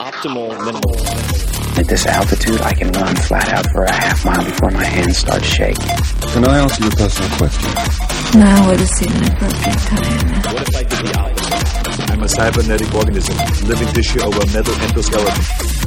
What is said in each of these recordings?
optimal minimal. At this altitude, I can run flat out for a half mile before my hands start shaking. Can I ask you a personal question? Now would seem an appropriate time. What if I did the opposite? I'm a cybernetic organism, living tissue over a metal endoskeleton.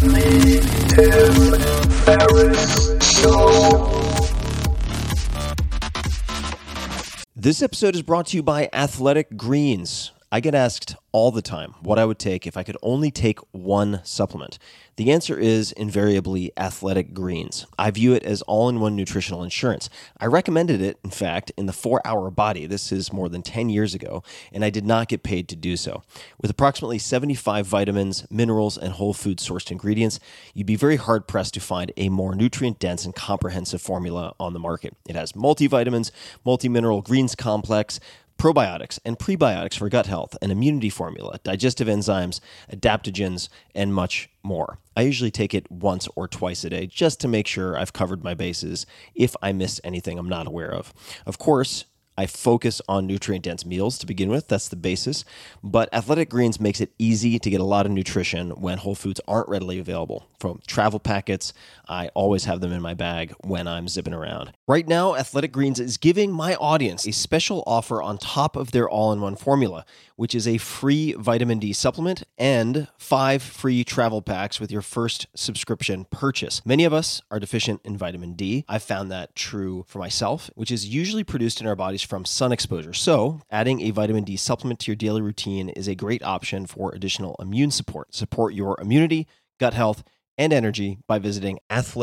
This episode is brought to you by Athletic Greens. I get asked all the time what I would take if I could only take one supplement. The answer is invariably Athletic Greens. I view it as all-in-one nutritional insurance. I recommended it, in fact, in the 4-Hour Body. This is more than 10 years ago, and I did not get paid to do so. With approximately 75 vitamins, minerals, and whole food-sourced ingredients, you'd be very hard-pressed to find a more nutrient-dense and comprehensive formula on the market. It has multivitamins, multi-mineral greens complex, probiotics and prebiotics for gut health, an immunity formula, digestive enzymes, adaptogens, and much more. I usually take it once or twice a day just to make sure I've covered my bases if I missed anything I'm not aware of. Of course, I focus on nutrient-dense meals to begin with. That's the basis. But Athletic Greens makes it easy to get a lot of nutrition when whole foods aren't readily available. From travel packets, I always have them in my bag when I'm zipping around. Right now, Athletic Greens is giving my audience a special offer on top of their all-in-one formula, which is a free vitamin D supplement and 5 free travel packs with your first subscription purchase. Many of us are deficient in vitamin D. I've found that true for myself, which is usually produced in our bodies from sun exposure. So, adding a vitamin D supplement to your daily routine is a great option for additional immune support. Support your immunity, gut health, and energy by visiting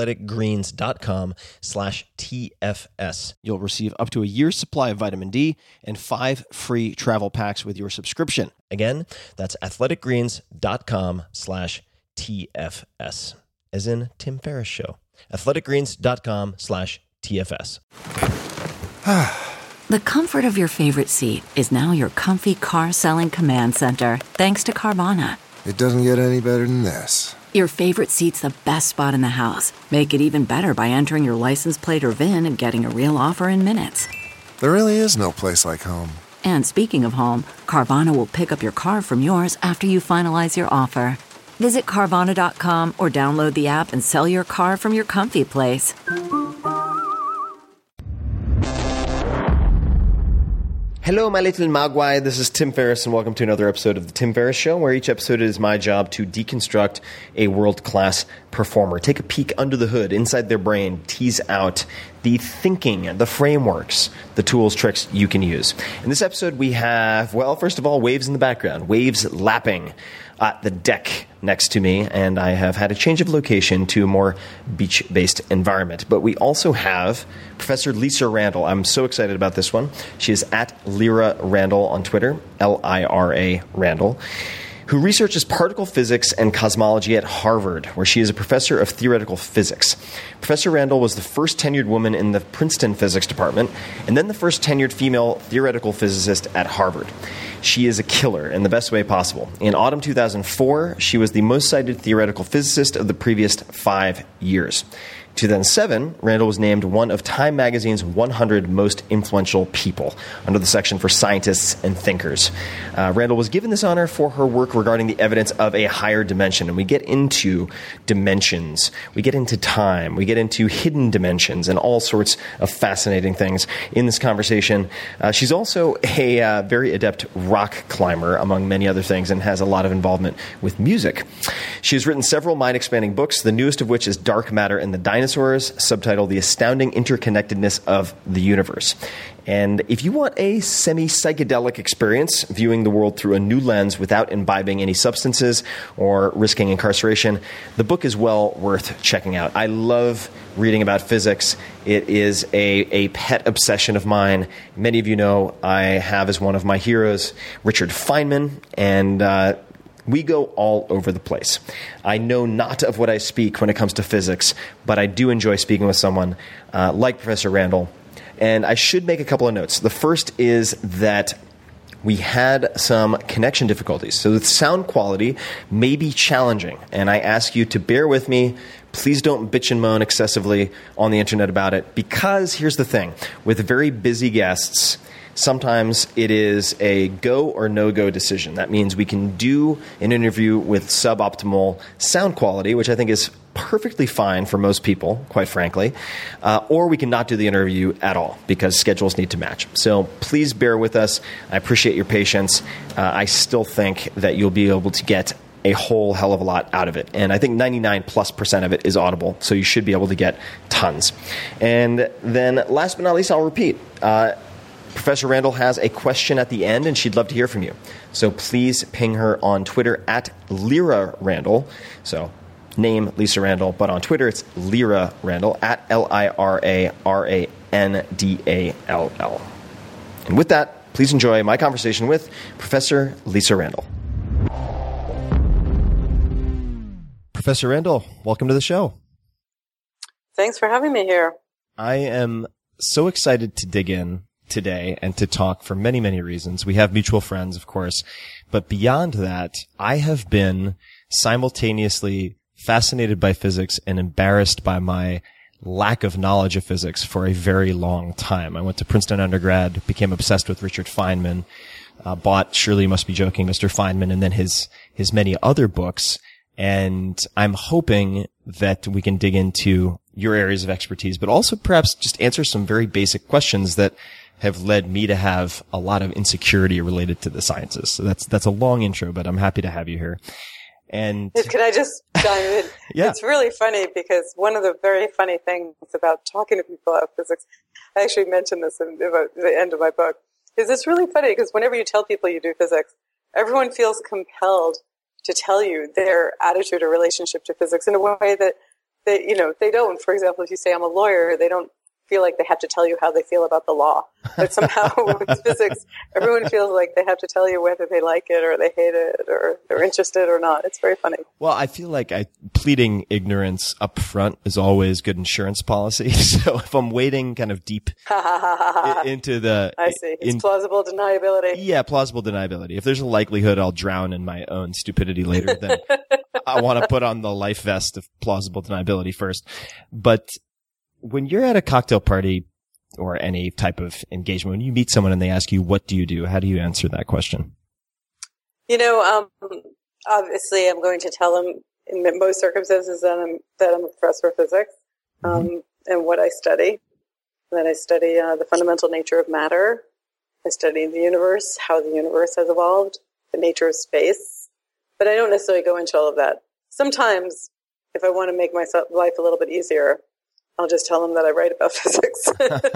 athleticgreens.com/TFS. You'll receive up to a year's supply of vitamin D and 5 free travel packs with your subscription. Again, that's athleticgreens.com/TFS, as in Tim Ferriss Show. athleticgreens.com/TFS. The comfort of your favorite seat is now your comfy car selling command center, thanks to Carvana. It doesn't get any better than this. Your favorite seat's the best spot in the house. Make it even better by entering your license plate or VIN and getting a real offer in minutes. There really is no place like home. And speaking of home, Carvana will pick up your car from yours after you finalize your offer. Visit Carvana.com or download the app and sell your car from your comfy place. Hello, my little Mogwai. This is Tim Ferriss, and welcome to another episode of The Tim Ferriss Show, where each episode is my job to deconstruct a world-class performer, take a peek under the hood, inside their brain, tease out the thinking, the frameworks, the tools, tricks you can use. In this episode, we have, well, first of all, waves in the background, waves lapping at the deck next to me, and I have had a change of location to a more beach-based environment. But we also have Professor Lisa Randall. I'm so excited about this one. She is at Lyra Randall on Twitter, L-I-R-A Randall, who researches particle physics and cosmology at Harvard, where she is a professor of theoretical physics. Professor Randall was the first tenured woman in the Princeton physics department, and then the first tenured female theoretical physicist at Harvard. She is a killer in the best way possible. In autumn 2004, she was the most cited theoretical physicist of the previous 5 years. 2007, Randall was named one of Time Magazine's 100 most influential people under the section for scientists and thinkers. Randall was given this honor for her work regarding the evidence of a higher dimension. And we get into dimensions. We get into time. We get into hidden dimensions and all sorts of fascinating things in this conversation. She's also a very adept rock climber, among many other things, and has a lot of involvement with music. She has written several mind-expanding books, the newest of which is Dark Matter and the Dinosaurs, subtitled The Astounding Interconnectedness of the Universe. And if you want a semi-psychedelic experience, viewing the world through a new lens without imbibing any substances or risking incarceration, the book is well worth checking out. I love reading about physics. It is a pet obsession of mine. Many of you know I have as one of my heroes Richard Feynman, and we go all over the place. I know not of what I speak when it comes to physics, but I do enjoy speaking with someone like Professor Randall. And I should make a couple of notes. The first is that we had some connection difficulties. So the sound quality may be challenging, and I ask you to bear with me. Please don't bitch and moan excessively on the internet about it, because here's the thing. With very busy guests, sometimes it is a go or no-go decision. That means we can do an interview with suboptimal sound quality, which I think is perfectly fine for most people, quite frankly, or we can not do the interview at all because schedules need to match. So please bear with us. I appreciate your patience. I still think that you'll be able to get a whole hell of a lot out of it. And I think 99+% of it is audible, so you should be able to get tons. And then last but not least, I'll repeat. Professor Randall has a question at the end, and she'd love to hear from you. So please ping her on Twitter at Lyra Randall. So name Lisa Randall, but on Twitter it's Lyra Randall at LIRARANDALL. And with that, please enjoy my conversation with Professor Lisa Randall. Professor Randall, welcome to the show. Thanks for having me here. I am so excited to dig in today and to talk for many, many reasons. We have mutual friends, of course, but beyond that, I have been simultaneously fascinated by physics and embarrassed by my lack of knowledge of physics for a very long time. I went to Princeton undergrad, became obsessed with Richard Feynman, bought Surely You Must Be Joking, Mr. Feynman, and then his many other books. And I'm hoping that we can dig into your areas of expertise, but also perhaps just answer some very basic questions that have led me to have a lot of insecurity related to the sciences. So that's a long intro, but I'm happy to have you here. And can I just chime in? Yeah. It's really funny because one of the very funny things about talking to people about physics, I actually mentioned this in the end of my book, is it's really funny because whenever you tell people you do physics, everyone feels compelled to tell you their attitude or relationship to physics in a way that they don't. For example, if you say I'm a lawyer, they don't feel like they have to tell you how they feel about the law. But somehow with physics, everyone feels like they have to tell you whether they like it or they hate it or they're interested or not. It's very funny. Well, I feel like pleading ignorance up front is always good insurance policy. So if I'm wading kind of deep into the... I see. It's plausible deniability. Yeah, plausible deniability. If there's a likelihood I'll drown in my own stupidity later, then I want to put on the life vest of plausible deniability first. But when you're at a cocktail party or any type of engagement, when you meet someone and they ask you, what do you do? How do you answer that question? Obviously I'm going to tell them in most circumstances that I'm a professor of physics, and what I study. And then I study the fundamental nature of matter. I study the universe, how the universe has evolved, the nature of space. But I don't necessarily go into all of that. Sometimes, if I want to make my life a little bit easier, I'll just tell them that I write about physics.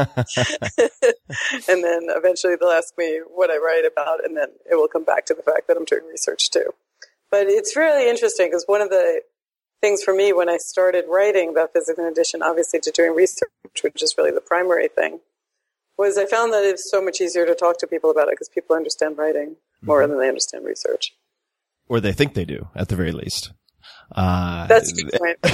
And then eventually they'll ask me what I write about, and then it will come back to the fact that I'm doing research too. But it's really interesting because one of the things for me when I started writing about physics, in addition obviously to doing research, which is really the primary thing, was I found that it's so much easier to talk to people about it because people understand writing more than they understand research. Or they think they do, at the very least. That's a good point. It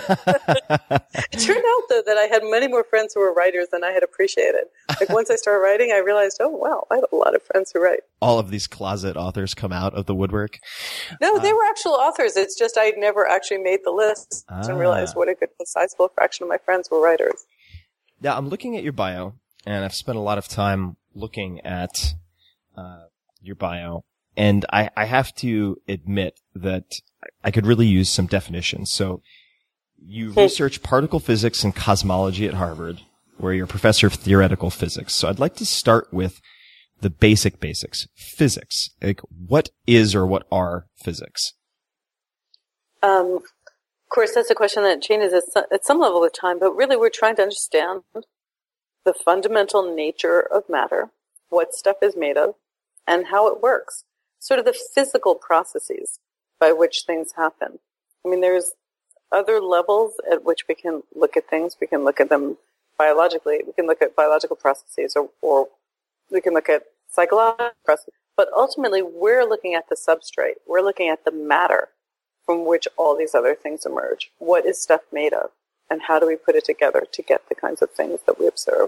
turned out, though, that I had many more friends who were writers than I had appreciated. Like, once I started writing, I realized, oh, wow, I have a lot of friends who write. All of these closet authors come out of the woodwork? No, they were actual authors. It's just I'd never actually made the list and realized what a good sizable fraction of my friends were writers. Now, I'm looking at your bio, and I've spent a lot of time looking at your bio, and I have to admit that I could really use some definitions. So you research particle physics and cosmology at Harvard, where you're a professor of theoretical physics. So I'd like to start with the basics. Physics. Like, what is or what are physics? Of course, that's a question that changes at some level with time, but really we're trying to understand the fundamental nature of matter, what stuff is made of, and how it works. Sort of the physical processes by which things happen. I mean, there's other levels at which we can look at things. We can look at them biologically. We can look at biological processes or we can look at psychological processes. But ultimately, we're looking at the substrate. We're looking at the matter from which all these other things emerge. What is stuff made of? And how do we put it together to get the kinds of things that we observe?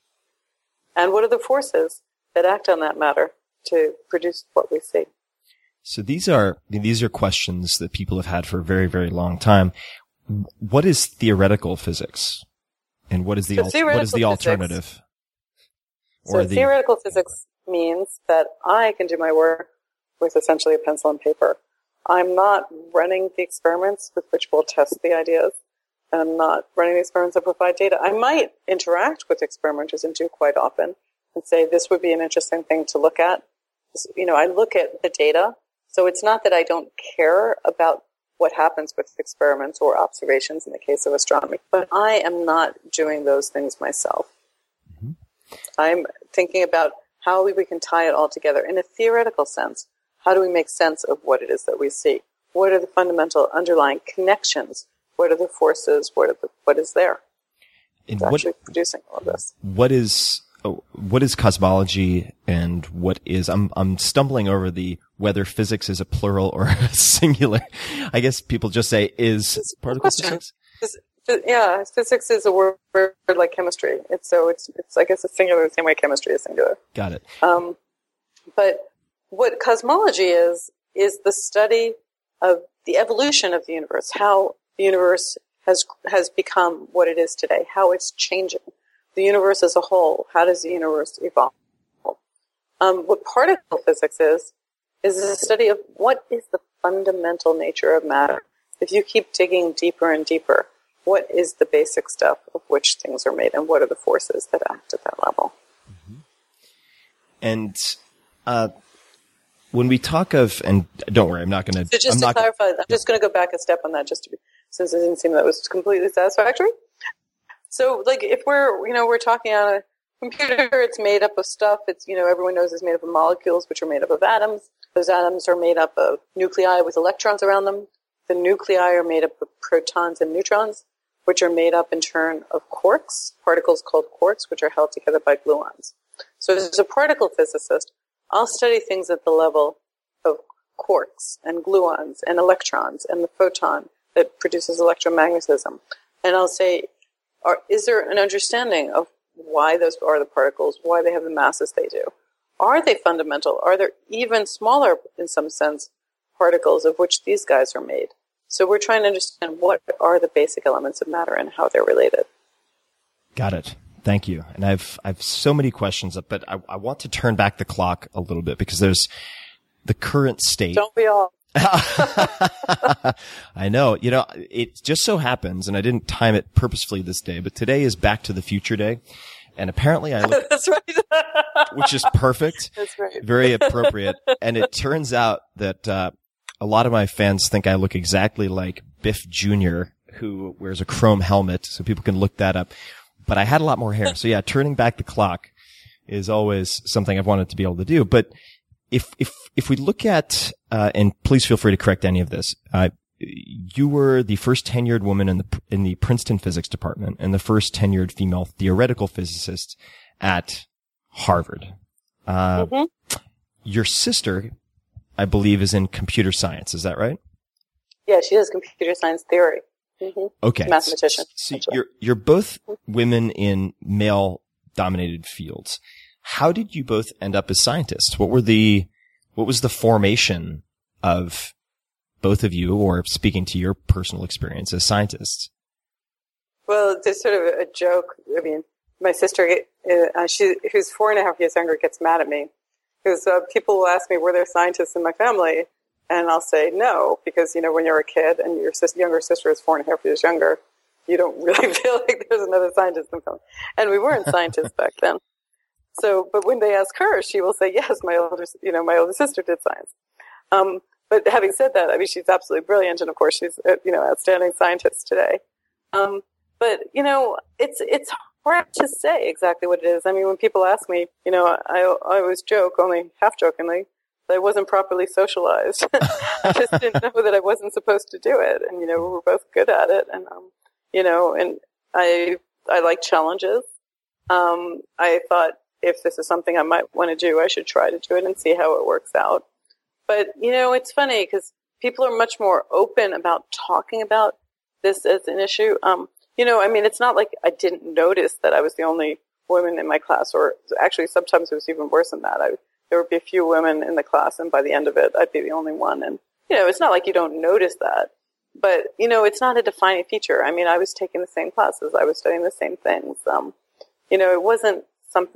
And what are the forces that act on that matter to produce what we see? So these are questions that people have had for a very, very long time. What is theoretical physics? And what is the alternative? So theoretical physics means that I can do my work with essentially a pencil and paper. I'm not running the experiments with which we'll test the ideas. I'm not running the experiments that provide data. I might interact with experimenters and do quite often and say, this would be an interesting thing to look at. I look at the data. So it's not that I don't care about what happens with experiments or observations in the case of astronomy, but I am not doing those things myself. Mm-hmm. I'm thinking about how we can tie it all together in a theoretical sense. How do we make sense of what it is that we see? What are the fundamental underlying connections? What are the forces? What is there? It's actually producing all of this. What is cosmology, and what is? I'm stumbling over whether physics is a plural or a singular. I guess people just say is particle physics. Yeah, physics is a word like chemistry. It's I guess it's singular the same way chemistry is singular. Got it. But what cosmology is the study of the evolution of the universe, how the universe has become what it is today, how it's changing. The universe as a whole, how does the universe evolve? What particle physics is a study of what is the fundamental nature of matter. If you keep digging deeper and deeper, what is the basic stuff of which things are made, and what are the forces that act at that level? Mm-hmm. And when we talk of, and don't worry, I'm not going to. So just to clarify, I'm just going to go back a step on that, since it didn't seem that was completely satisfactory. So, like, if we're talking on a computer, it's made up of stuff. It's, everyone knows it's made up of molecules, which are made up of atoms. Those atoms are made up of nuclei with electrons around them. The nuclei are made up of protons and neutrons, which are made up in turn of quarks, particles called quarks, which are held together by gluons. So as a particle physicist, I'll study things at the level of quarks and gluons and electrons and the photon that produces electromagnetism. And I'll say, is there an understanding of why those are the particles, why they have the masses they do? Are they fundamental? Are there even smaller, in some sense, particles of which these guys are made? So we're trying to understand what are the basic elements of matter and how they're related. Got it. Thank you. And I've so many questions, but I want to turn back the clock a little bit because there's the current state. Don't we all? I know. It just so happens, and I didn't time it purposefully this day, but today is Back to the Future Day. And apparently I look, that's right. which is perfect. That's right. Very appropriate. And it turns out that, a lot of my fans think I look exactly like Biff Jr., who wears a chrome helmet, so people can look that up. But I had a lot more hair. So yeah, turning back the clock is always something I've wanted to be able to do. But if we look at, and please feel free to correct any of this, you were the first tenured woman in the Princeton physics department and the first tenured female theoretical physicist at Harvard. Your sister, I believe, is in computer science. Is that right? Yeah, she does computer science theory. Mm-hmm. Okay. Mathematician. So you're both women in male-dominated fields. How did you both end up as scientists? What was the formation of both of you, or speaking to your personal experience as scientists? Well, there's sort of a joke. I mean, my sister, who's 4.5 years younger, gets mad at me because people will ask me, were there scientists in my family? And I'll say no, because, when you're a kid and your younger sister is 4.5 years younger, you don't really feel like there's another scientist in the family. And we weren't scientists back then. So, but when they ask her, she will say, yes, my older sister did science. But having said that, I mean, she's absolutely brilliant. And of course, she's, outstanding scientist today. But, it's hard to say exactly what it is. I mean, when people ask me, I always joke, only half jokingly, that I wasn't properly socialized. I just didn't know that I wasn't supposed to do it. And, we were both good at it. And, and I like challenges. I thought if this is something I might want to do, I should try to do it and see how it works out. But, it's funny because people are much more open about talking about this as an issue. It's not like I didn't notice that I was the only woman in my class, or actually sometimes it was even worse than that. There would be a few women in the class, and by the end of it, I'd be the only one. And, it's not like you don't notice that. But, it's not a defining feature. I mean, I was taking the same classes. I was studying the same things. It wasn't something.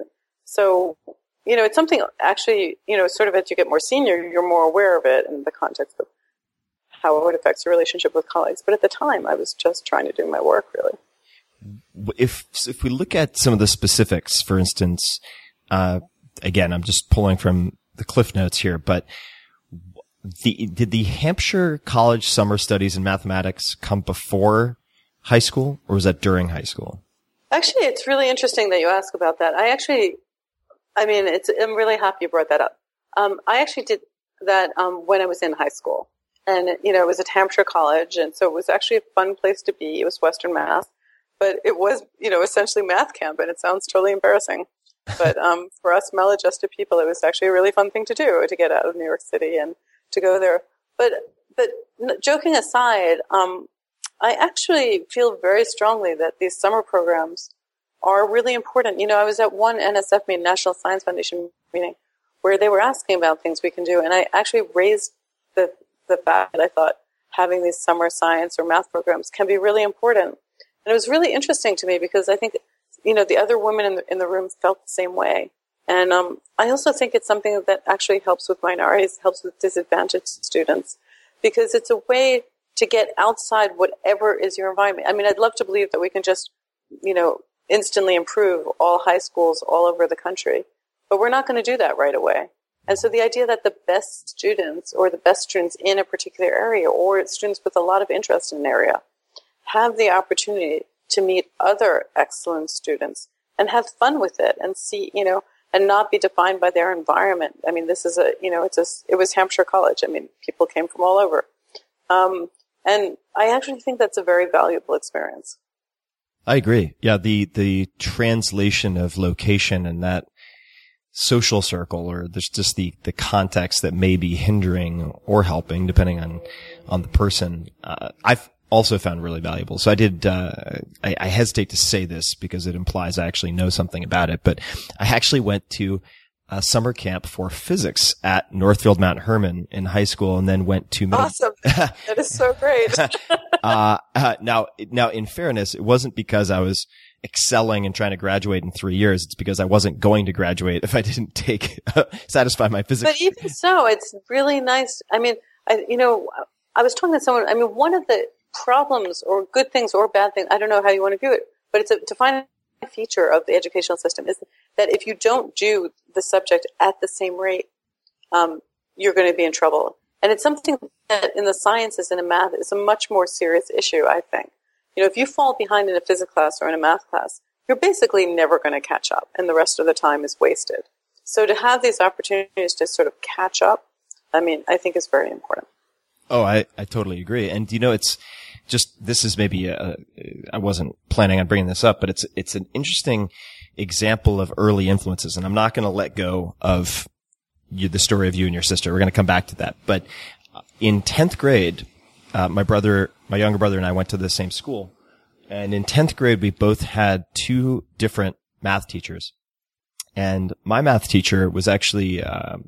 So, it's something actually, sort of as you get more senior, you're more aware of it in the context of how it affects your relationship with colleagues. But at the time, I was just trying to do my work, really. If we look at some of the specifics, for instance, again, I'm just pulling from the Cliff Notes here, but did the Hampshire College Summer Studies in Mathematics come before high school, or was that during high school? Actually, it's really interesting that you ask about that. I'm really happy you brought that up. I actually did that when I was in high school. And, it was at Hampshire College, and so it was actually a fun place to be. It was Western Mass. But it was, essentially math camp, and it sounds totally embarrassing. But for us maladjusted people, it was actually a really fun thing to do, to get out of New York City and to go there. But joking aside, I actually feel very strongly that these summer programs are really important. I was at one NSF meeting, National Science Foundation meeting, where they were asking about things we can do, and I actually raised the fact that I thought having these summer science or math programs can be really important. And it was really interesting to me because I think, the other women in the room felt the same way. And I also think it's something that actually helps with minorities, helps with disadvantaged students, because it's a way to get outside whatever is your environment. I'd love to believe that we can just, instantly improve all high schools all over the country, but we're not going to do that right away. And so the idea that the best students or the best students in a particular area or students with a lot of interest in an area have the opportunity to meet other excellent students and have fun with it and see, and not be defined by their environment. This is it was Hampshire College. People came from all over. And I actually think that's a very valuable experience. I agree. Yeah. The translation of location and that social circle, or there's just the context that may be hindering or helping depending on the person, I've also found really valuable. So I did, I hesitate to say this because it implies I actually know something about it, but I actually went to a summer camp for physics at Northfield Mount Herman in high school, and then went to awesome. That is so great. Now in fairness, it wasn't because I was excelling and trying to graduate in 3 years. It's because I wasn't going to graduate if I didn't satisfy my physics. But even so, it's really nice. I was talking to someone, one of the problems or good things or bad things, I don't know how you want to view it, but it's a defining feature of the educational system is that if you don't do the subject at the same rate, you're going to be in trouble. And it's something that in the sciences and in math is a much more serious issue, I think. If you fall behind in a physics class or in a math class, you're basically never going to catch up, and the rest of the time is wasted. So to have these opportunities to sort of catch up, I think is very important. Oh, I totally agree. And, it's just, this is maybe I wasn't planning on bringing this up, but it's an interesting example of early influences. And I'm not going to let go of the story of you and your sister. We're going to come back to that. But in 10th grade, my younger brother and I went to the same school. And in 10th grade, we both had two different math teachers. And my math teacher was actually,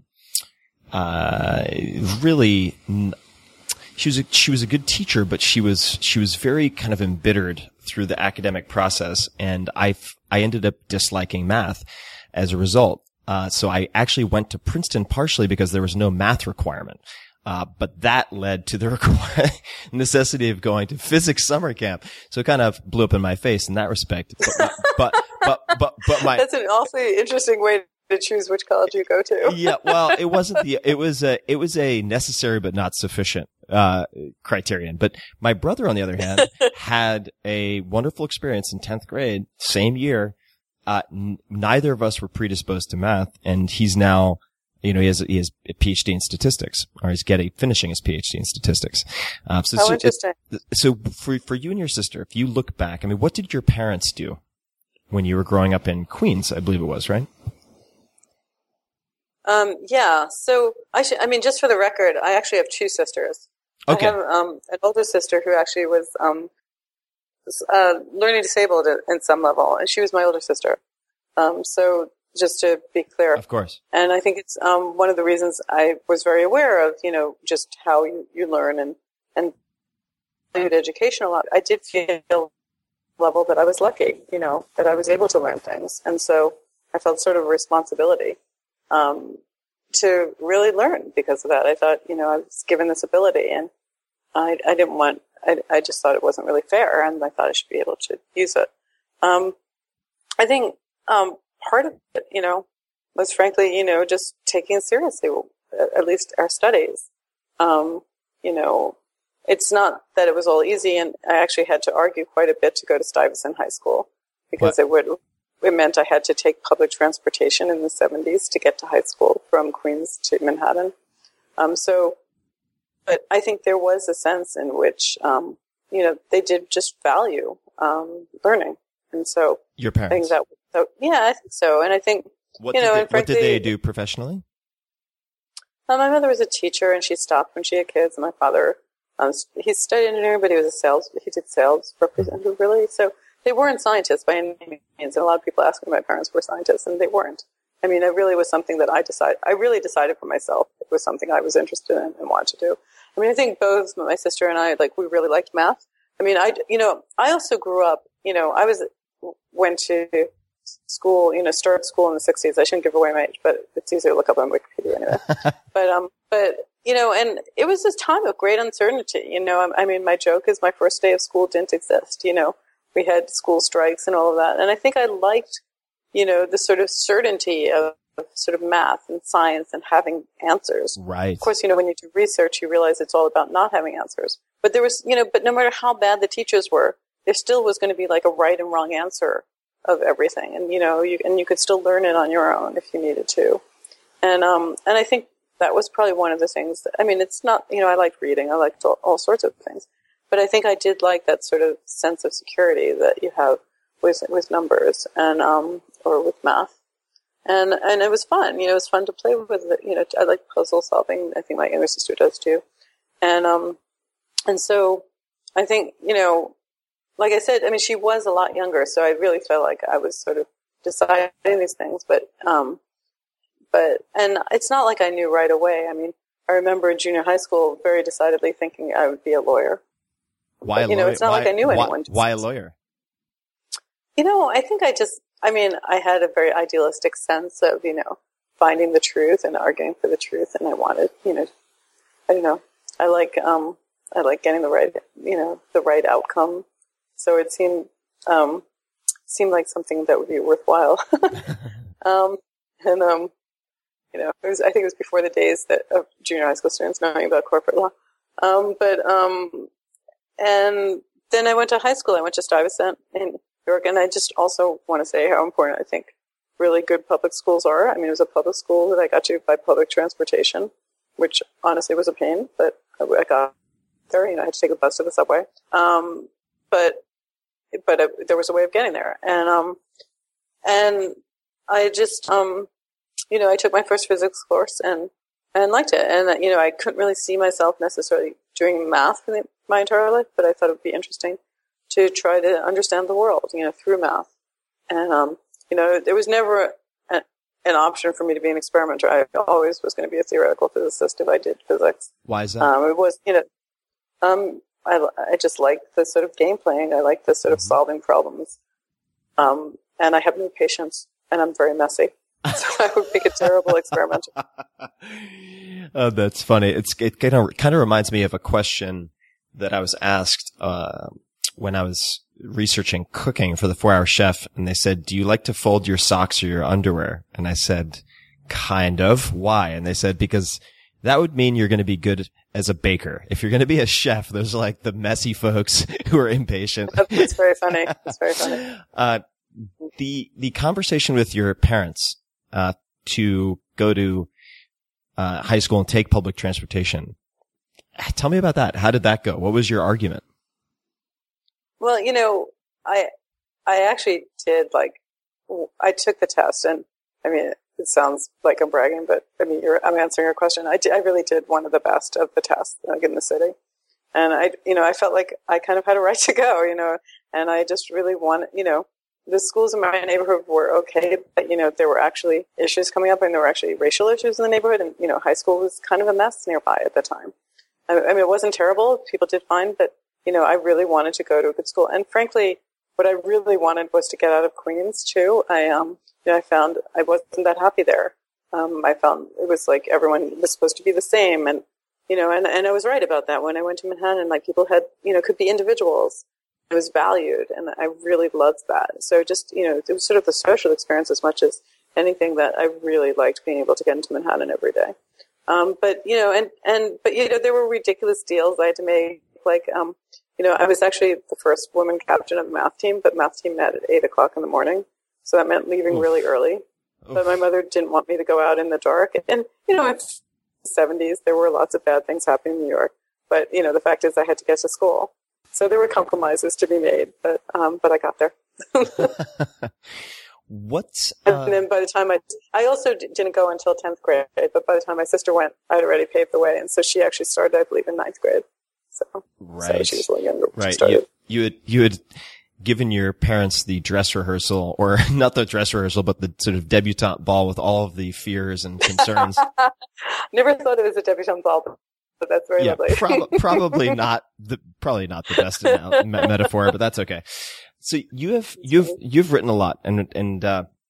really, she was a good teacher, but she was very kind of embittered through the academic process. And I ended up disliking math as a result. So I actually went to Princeton partially because there was no math requirement. But that led to the necessity of going to physics summer camp. So it kind of blew up in my face in that respect. But that's an awfully interesting way to choose which college you go to. Yeah. Well, it was a necessary but not sufficient, criterion. But my brother, on the other hand, had a wonderful experience in 10th grade, same year. Neither of us were predisposed to math, and he's now, he has a PhD in statistics, or he's finishing his PhD in statistics. So interesting. So for you and your sister, if you look back, what did your parents do when you were growing up in Queens? I believe it was, right? Yeah. So just for the record, I actually have two sisters. Okay. I have an older sister who actually was learning disabled at some level, and she was my older sister. So just to be clear, of course. And I think it's one of the reasons I was very aware of, just how you learn and valued education a lot. I did feel level that I was lucky, that I was able to learn things, and so I felt sort of a responsibility to really learn because of that. I thought, I was given this ability, and I didn't want. I just thought it wasn't really fair, and I thought I should be able to use it. I think part of it, was frankly, just taking seriously at least our studies. It's not that it was all easy, and I actually had to argue quite a bit to go to Stuyvesant High School because it meant I had to take public transportation in the 70s to get to high school from Queens to Manhattan. But I think there was a sense in which, they did just value learning, and so your parents. I think so, and I think what did they do professionally? My mother was a teacher, and she stopped when she had kids. And my father, he studied engineering, but he did sales representative, really. So they weren't scientists by any means. And a lot of people ask me if my parents were scientists, and they weren't. I mean, it really was something that I really decided for myself. It was something I was interested in and wanted to do. I mean, I think both my sister and I, we really liked math. I mean, I also grew up, went to school, started school in the 60s. I shouldn't give away my age, but it's easy to look up on Wikipedia anyway. but and it was this time of great uncertainty. I mean, my joke is my first day of school didn't exist. We had school strikes and all of that. And I think I liked, the sort of certainty of sort of math and science and having answers. Right. Of course, when you do research, you realize it's all about not having answers. But there was, but no matter how bad the teachers were, there still was going to be like a right and wrong answer of everything. And, you could still learn it on your own if you needed to. And I think that was probably one of the things that, I mean, it's not, I liked reading. I liked all sorts of things. But I think I did like that sort of sense of security that you have with numbers and, or with math. And it was fun, it was fun to play with it. I like puzzle solving. I think my younger sister does too. And so I think, like I said, I mean, she was a lot younger, so I really felt like I was sort of deciding these things, but it's not like I knew right away. I mean, I remember in junior high school very decidedly thinking I would be a lawyer. Why a lawyer? It's not like I knew anyone. Why a lawyer? I think I had a very idealistic sense of, finding the truth and arguing for the truth. And I wanted, I don't know. I like getting the right outcome. So it seemed like something that would be worthwhile. I think it was before the days of junior high school students knowing about corporate law. And then I went to high school. I went to Stuyvesant in New York, and I just also want to say how important I think really good public schools are. I mean, it was a public school that I got to by public transportation, which honestly was a pain, but I got there. I had to take a bus to the subway. But there was a way of getting there, and I just I took my first physics course and liked it, and I couldn't really see myself necessarily doing math for my entire life, but I thought it would be interesting to try to understand the world, through math, and there was never an option for me to be an experimenter. I always was going to be a theoretical physicist if I did physics. Why is that? It was I just like the sort of game playing. I like the sort of solving problems. And I have no patience, and I'm very messy. So I would make a terrible experimenter. Oh, that's funny. It kind of reminds me of a question that I was asked when I was researching cooking for the 4-Hour Chef, and they said, "Do you like to fold your socks or your underwear?" And I said, "Kind of. Why?" And they said, "Because that would mean you're going to be good as a baker. If you're going to be a chef, those are like the messy folks who are impatient." It's very funny. It's very funny. The conversation with your parents to go to high school and take public transportation. Tell me about that. How did that go? What was your argument? Well, I actually did I took the test, and I mean, it sounds like I'm bragging, but I mean, I'm answering your question. I really did one of the best of the tests, in the city. And I felt like I kind of had a right to go, and I just really wanted, the schools in my neighborhood were okay, but, there were actually issues coming up, and there were actually racial issues in the neighborhood, and, high school was kind of a mess nearby at the time. I mean, it wasn't terrible. People did fine, but, I really wanted to go to a good school. And frankly, what I really wanted was to get out of Queens too. I found I wasn't that happy there. I found it was like everyone was supposed to be the same, and and I was right about that. When I went to Manhattan, like people had, could be individuals. It was valued, and I really loved that. So just, it was sort of the social experience as much as anything that I really liked being able to get into Manhattan every day. But there were ridiculous deals I had to make. Like, I was actually the first woman captain of the math team, but math team met at 8:00 in the morning. So that meant leaving really early. But my mother didn't want me to go out in the dark. And, in the 70s, there were lots of bad things happening in New York. But, the fact is I had to get to school. So there were compromises to be made, but I got there. And then by the time I also didn't go until 10th grade, but by the time my sister went, I had already paved the way. And so she actually started, I believe, in 9th grade. So she was a little younger when she started. You had given your parents the dress rehearsal, or not the dress rehearsal, but the sort of debutante ball with all of the fears and concerns. Never thought it was a debutante ball, but that's very lovely. Probably not the best metaphor, but that's okay. So you've written a lot, and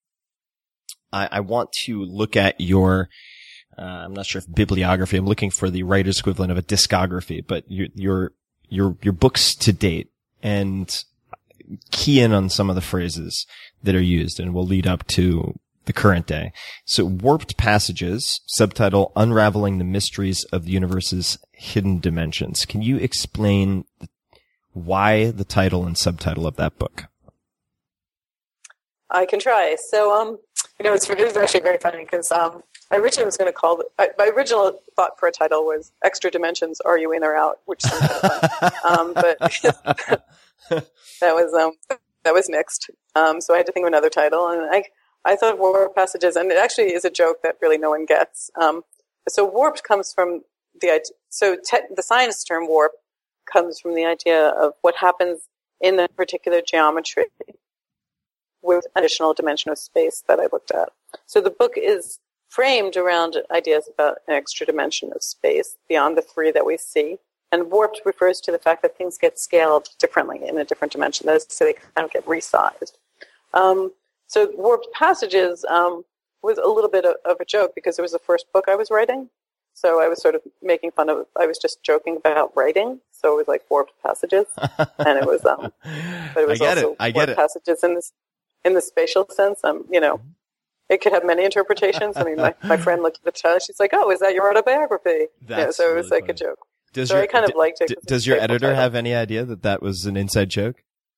I want to look at your I'm not sure if bibliography. I'm looking for the writer's equivalent of a discography, but your books to date, and key in on some of the phrases that are used, and will lead up to the current day. So, Warped Passages, subtitle Unraveling the Mysteries of the Universe's Hidden Dimensions. Can you explain why the title and subtitle of that book? I can try. So, it was actually very funny because I originally was going to call my original thought for a title was Extra Dimensions, Are You In or Out? Which sounds kind of fun. But that was mixed. So I had to think of another title, and I thought Warped Passages, and it actually is a joke that really no one gets. So warped comes from the idea. So the science term warp comes from the idea of what happens in a particular geometry with an additional dimension of space that I looked at. So the book is framed around ideas about an extra dimension of space beyond the three that we see. And warped refers to the fact that things get scaled differently in a different dimension. That is, so they kind of get resized. So Warped Passages was a little bit of a joke because it was the first book I was writing. So I was sort of making fun of, I was just joking about writing. So it was like Warped Passages. And it was, but it was Warped Passages in the spatial sense. It could have many interpretations. I mean, my friend looked at the title. She's like, "Oh, is that your autobiography?" So it was really like funny. A joke. I kind of liked it. Does your editor have any idea that was an inside joke?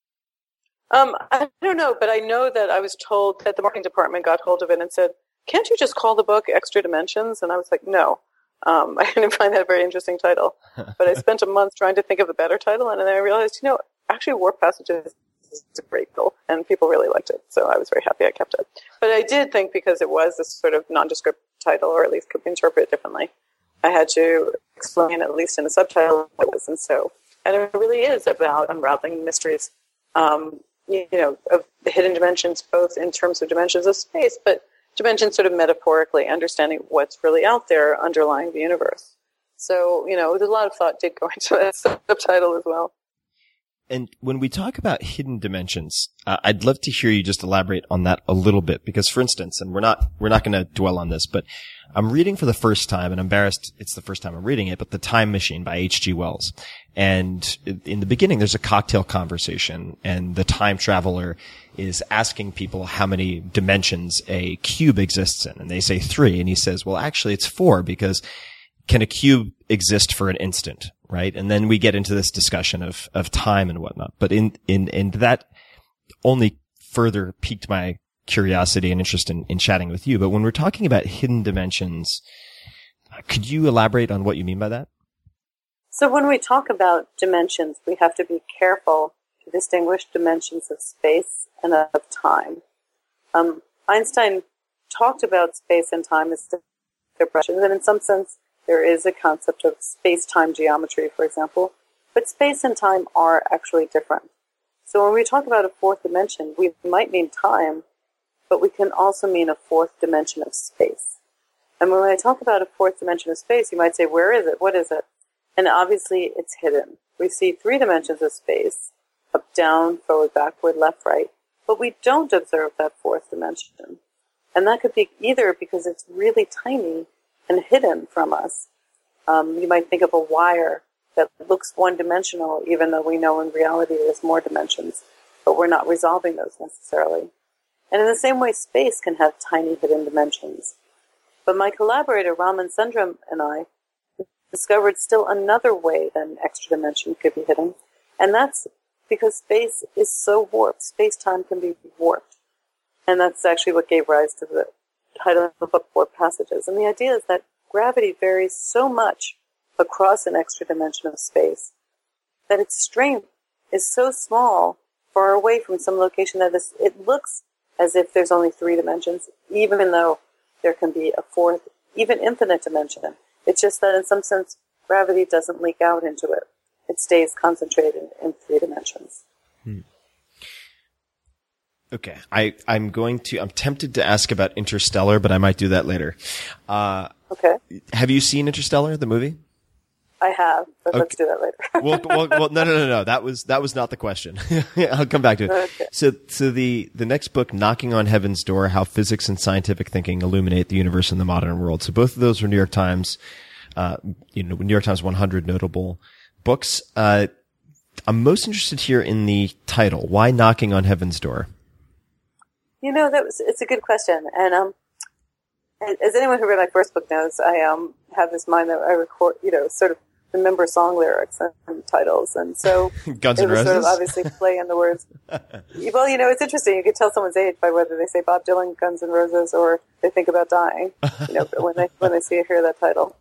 I don't know, but I know that I was told that the marketing department got hold of it and said, "Can't you just call the book Extra Dimensions?" And I was like, "No." I didn't find that a very interesting title. But I spent a month trying to think of a better title, and then I realized, actually Warped Passages is a great title, and people really liked it. So I was very happy I kept it. But I did think, because it was this sort of nondescript title, or at least could be interpreted differently, I had to explain, at least in the subtitle, what it was. And it really is about unraveling mysteries, of the hidden dimensions, both in terms of dimensions of space, but dimensions sort of metaphorically, understanding what's really out there underlying the universe. So, there's a lot of thought did go into that subtitle as well. And when we talk about hidden dimensions, I'd love to hear you just elaborate on that a little bit, because, for instance, and we're not going to dwell on this, but I'm reading for the first time, and I'm embarrassed it's the first time I'm reading it, but The Time Machine by H.G. Wells. And in the beginning, there's a cocktail conversation, and the time traveler is asking people how many dimensions a cube exists in, and they say 3, and he says, well, actually it's 4, because can a cube exist for an instant, right? And then we get into this discussion of time and whatnot. But in that only further piqued my curiosity and interest in chatting with you. But when we're talking about hidden dimensions, could you elaborate on what you mean by that? So when we talk about dimensions, we have to be careful to distinguish dimensions of space and of time. Einstein talked about space and time as expressions, and in some sense, there is a concept of space-time geometry, for example, but space and time are actually different. So when we talk about a fourth dimension, we might mean time, but we can also mean a fourth dimension of space. And when I talk about a fourth dimension of space, you might say, where is it? What is it? And obviously, it's hidden. We see 3 dimensions of space, up, down, forward, backward, left, right. But we don't observe that fourth dimension. And that could be either because it's really tiny and hidden from us. You might think of a wire that looks one-dimensional, even though we know in reality there's more dimensions, but we're not resolving those necessarily. And in the same way, space can have tiny hidden dimensions. But my collaborator, Raman Sundram, and I discovered still another way that an extra dimension could be hidden, and that's because space is so warped. Space-time can be warped. And that's actually what gave rise to the title of the book, Warped Passages. And the idea is that gravity varies so much across an extra dimension of space that its strength is so small, far away from some location, that it looks as if there's only 3 dimensions, even though there can be a fourth, even infinite dimension. It's just that in some sense, gravity doesn't leak out into it. It stays concentrated in 3 dimensions. Okay. I'm tempted to ask about Interstellar, but I might do that later. Okay. Have you seen Interstellar, the movie? I have, but let's do that later. well, no. That was not the question. I'll come back to it. Okay. So the next book, Knocking on Heaven's Door: How Physics and Scientific Thinking Illuminate the Universe and the Modern World. So both of those were New York Times, New York Times 100 notable books. I'm most interested here in the title. Why Knocking on Heaven's Door? It's a good question. And, as anyone who read my first book knows, I, have this mind that I record, sort of remember song lyrics and titles. And so Guns N' Roses? Sort of obviously play in the words. Well, it's interesting. You could tell someone's age by whether they say Bob Dylan, Guns N' Roses, or they think about dying, when they hear that title.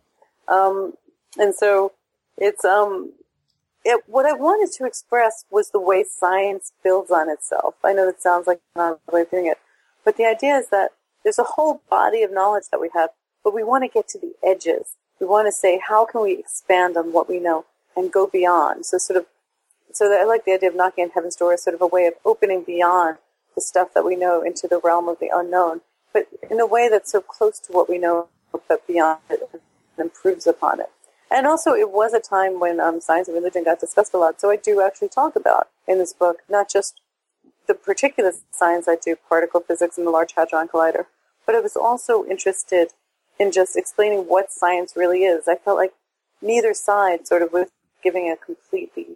And so it's, what I wanted to express was the way science builds on itself. I know that sounds like not the way of doing it, but the idea is that there's a whole body of knowledge that we have, but we want to get to the edges. We want to say, how can we expand on what we know and go beyond? So that I like the idea of knocking on heaven's door as sort of a way of opening beyond the stuff that we know into the realm of the unknown, but in a way that's so close to what we know, but beyond it and improves upon it. And also, it was a time when science and religion got discussed a lot. So I do actually talk about, in this book, not just the particular science I do, particle physics and the Large Hadron Collider, but I was also interested in just explaining what science really is. I felt like neither side sort of was giving a completely,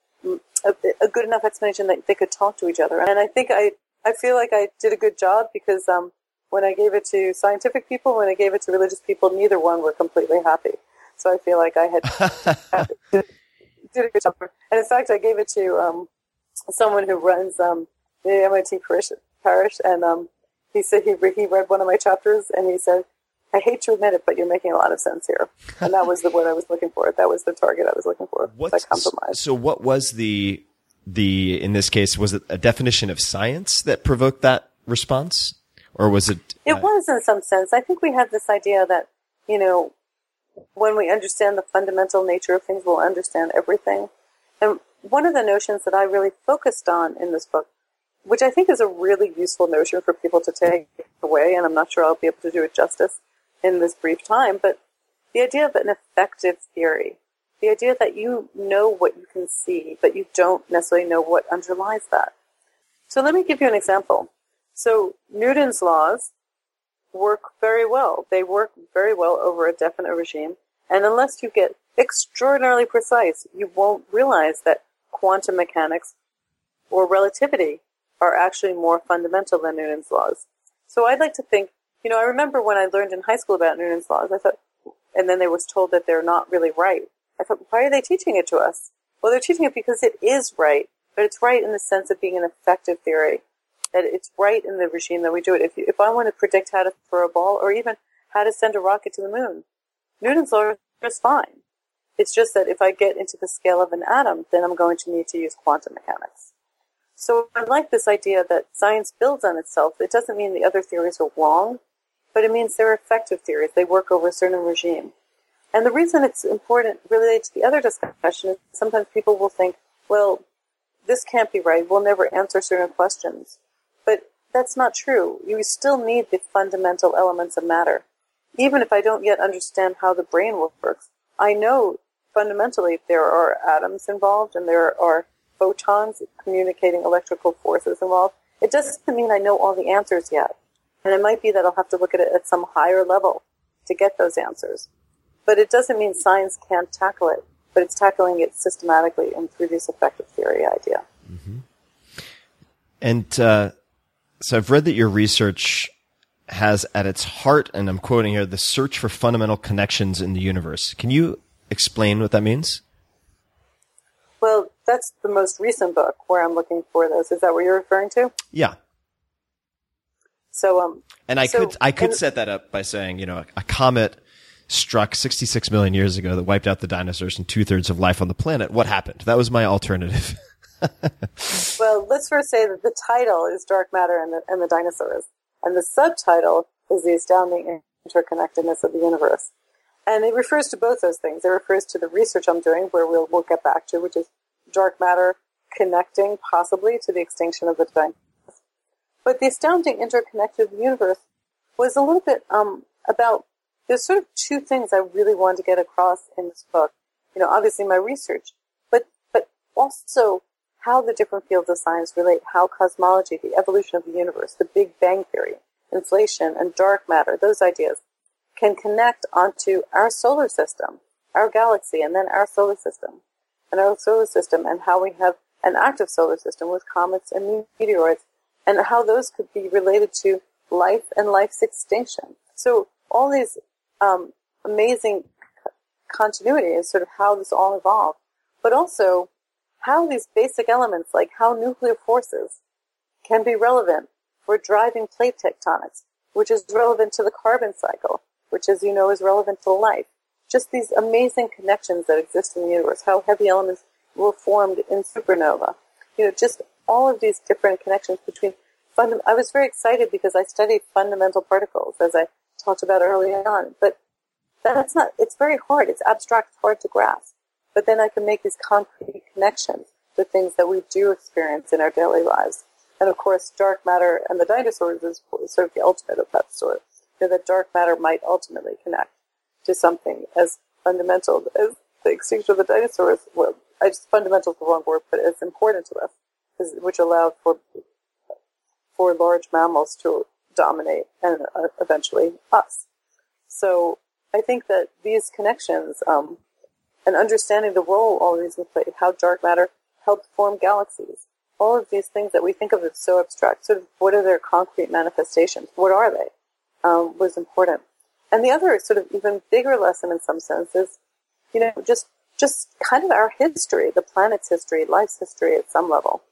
a good enough explanation that they could talk to each other. And I think I feel like I did a good job because when I gave it to scientific people, when I gave it to religious people, neither one were completely happy. So I feel like I had did a good job. And in fact, I gave it to someone who runs the MIT parish, and he said he read one of my chapters, and he said, "I hate to admit it, but you're making a lot of sense here." And that was what I was looking for. That was the target I was looking for. That compromise. So what was the in this case, was it a definition of science that provoked that response, or was it? It was in some sense. I think we have this idea that when we understand the fundamental nature of things, we'll understand everything. And one of the notions that I really focused on in this book, which I think is a really useful notion for people to take away, and I'm not sure I'll be able to do it justice in this brief time, but the idea of an effective theory, the idea that you know what you can see, but you don't necessarily know what underlies that. So let me give you an example. So Newton's laws work very well. They work very well over a definite regime. And unless you get extraordinarily precise, you won't realize that quantum mechanics or relativity are actually more fundamental than Newton's laws. So I'd like to think, I remember when I learned in high school about Newton's laws, I thought, and then I was told that they're not really right. I thought, why are they teaching it to us? Well, they're teaching it because it is right, but it's right in the sense of being an effective theory. That it's right in the regime that we do it. If I want to predict how to throw a ball or even how to send a rocket to the moon, Newton's law is fine. It's just that if I get into the scale of an atom, then I'm going to need to use quantum mechanics. So I like this idea that science builds on itself. It doesn't mean the other theories are wrong, but it means they're effective theories. They work over a certain regime. And the reason it's important related to the other discussion is sometimes people will think, well, this can't be right. We'll never answer certain questions. But that's not true. You still need the fundamental elements of matter. Even if I don't yet understand how the brain works, I know fundamentally there are atoms involved and there are photons communicating electrical forces involved. It doesn't mean I know all the answers yet. And it might be that I'll have to look at it at some higher level to get those answers. But it doesn't mean science can't tackle it, but it's tackling it systematically and through this effective theory idea. Mm-hmm. And so I've read that your research has at its heart, and I'm quoting here, the search for fundamental connections in the universe. Can you explain what that means? Well, that's the most recent book where I'm looking for those. Is that what you're referring to? Yeah. So, and I could set that up by saying, you know, a comet struck 66 million years ago that wiped out the dinosaurs and 2/3 of life on the planet. What happened? That was my alternative. Well, let's first say that the title is Dark Matter and the Dinosaurs, and the subtitle is The Astounding Interconnectedness of the Universe. And it refers to both those things. It refers to the research I'm doing, where we'll get back to, which is dark matter connecting possibly to the extinction of the dinosaurs. But the astounding interconnected universe was a little bit about, there's sort of two things I really wanted to get across in this book. You know, obviously my research, but also how the different fields of science relate, how cosmology, the evolution of the universe, the Big Bang Theory, inflation, and dark matter, those ideas can connect onto our solar system, our galaxy, and then our solar system. And our solar system, and how we have an active solar system with comets and meteoroids, and how those could be related to life and life's extinction. So all these amazing continuity is sort of how this all evolved, but also how these basic elements, like how nuclear forces can be relevant for driving plate tectonics, which is relevant to the carbon cycle, which, as you know, is relevant to life. Just these amazing connections that exist in the universe, how heavy elements were formed in supernova. You know, just all of these different connections between I was very excited because I studied fundamental particles, as I talked about early on, but that's not, it's very hard, it's abstract, it's hard to grasp. But then I can make these concrete connections to things that we do experience in our daily lives. And of course, dark matter and the dinosaurs is sort of the ultimate of that sort. You know, that dark matter might ultimately connect to something as fundamental as the extinction of the dinosaurs. Well, fundamental is the wrong word, but it's important to us, which allowed for large mammals to dominate and eventually us. So I think that these connections and understanding the role all of these played, how dark matter helped form galaxies, all of these things that we think of as so abstract, sort of what are their concrete manifestations, what are they, was important. And the other sort of even bigger lesson in some sense is, you know, just kind of our history, the planet's history, life's history at some level.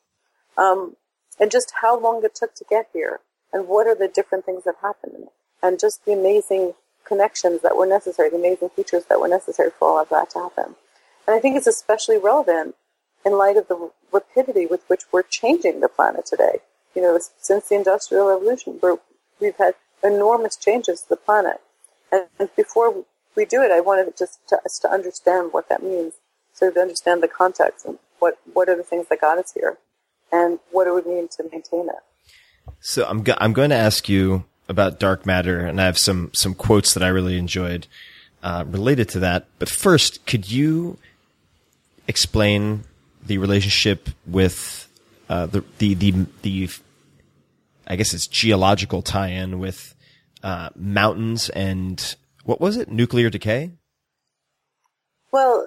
And just how long it took to get here, and what are the different things that happened in it, and just the amazing connections that were necessary, the amazing features that were necessary for all of that to happen. And I think it's especially relevant in light of the rapidity with which we're changing the planet today. You know, since the Industrial Revolution, we've had enormous changes to the planet. And before we do it, I wanted us to understand what that means, so to understand the context and what are the things that got us here, and what it would mean to maintain it. So I'm going to ask you about dark matter, and I have some quotes that I really enjoyed related to that. But first, could you explain the relationship with the I guess it's geological tie-in with mountains and what was it? Nuclear decay? Well,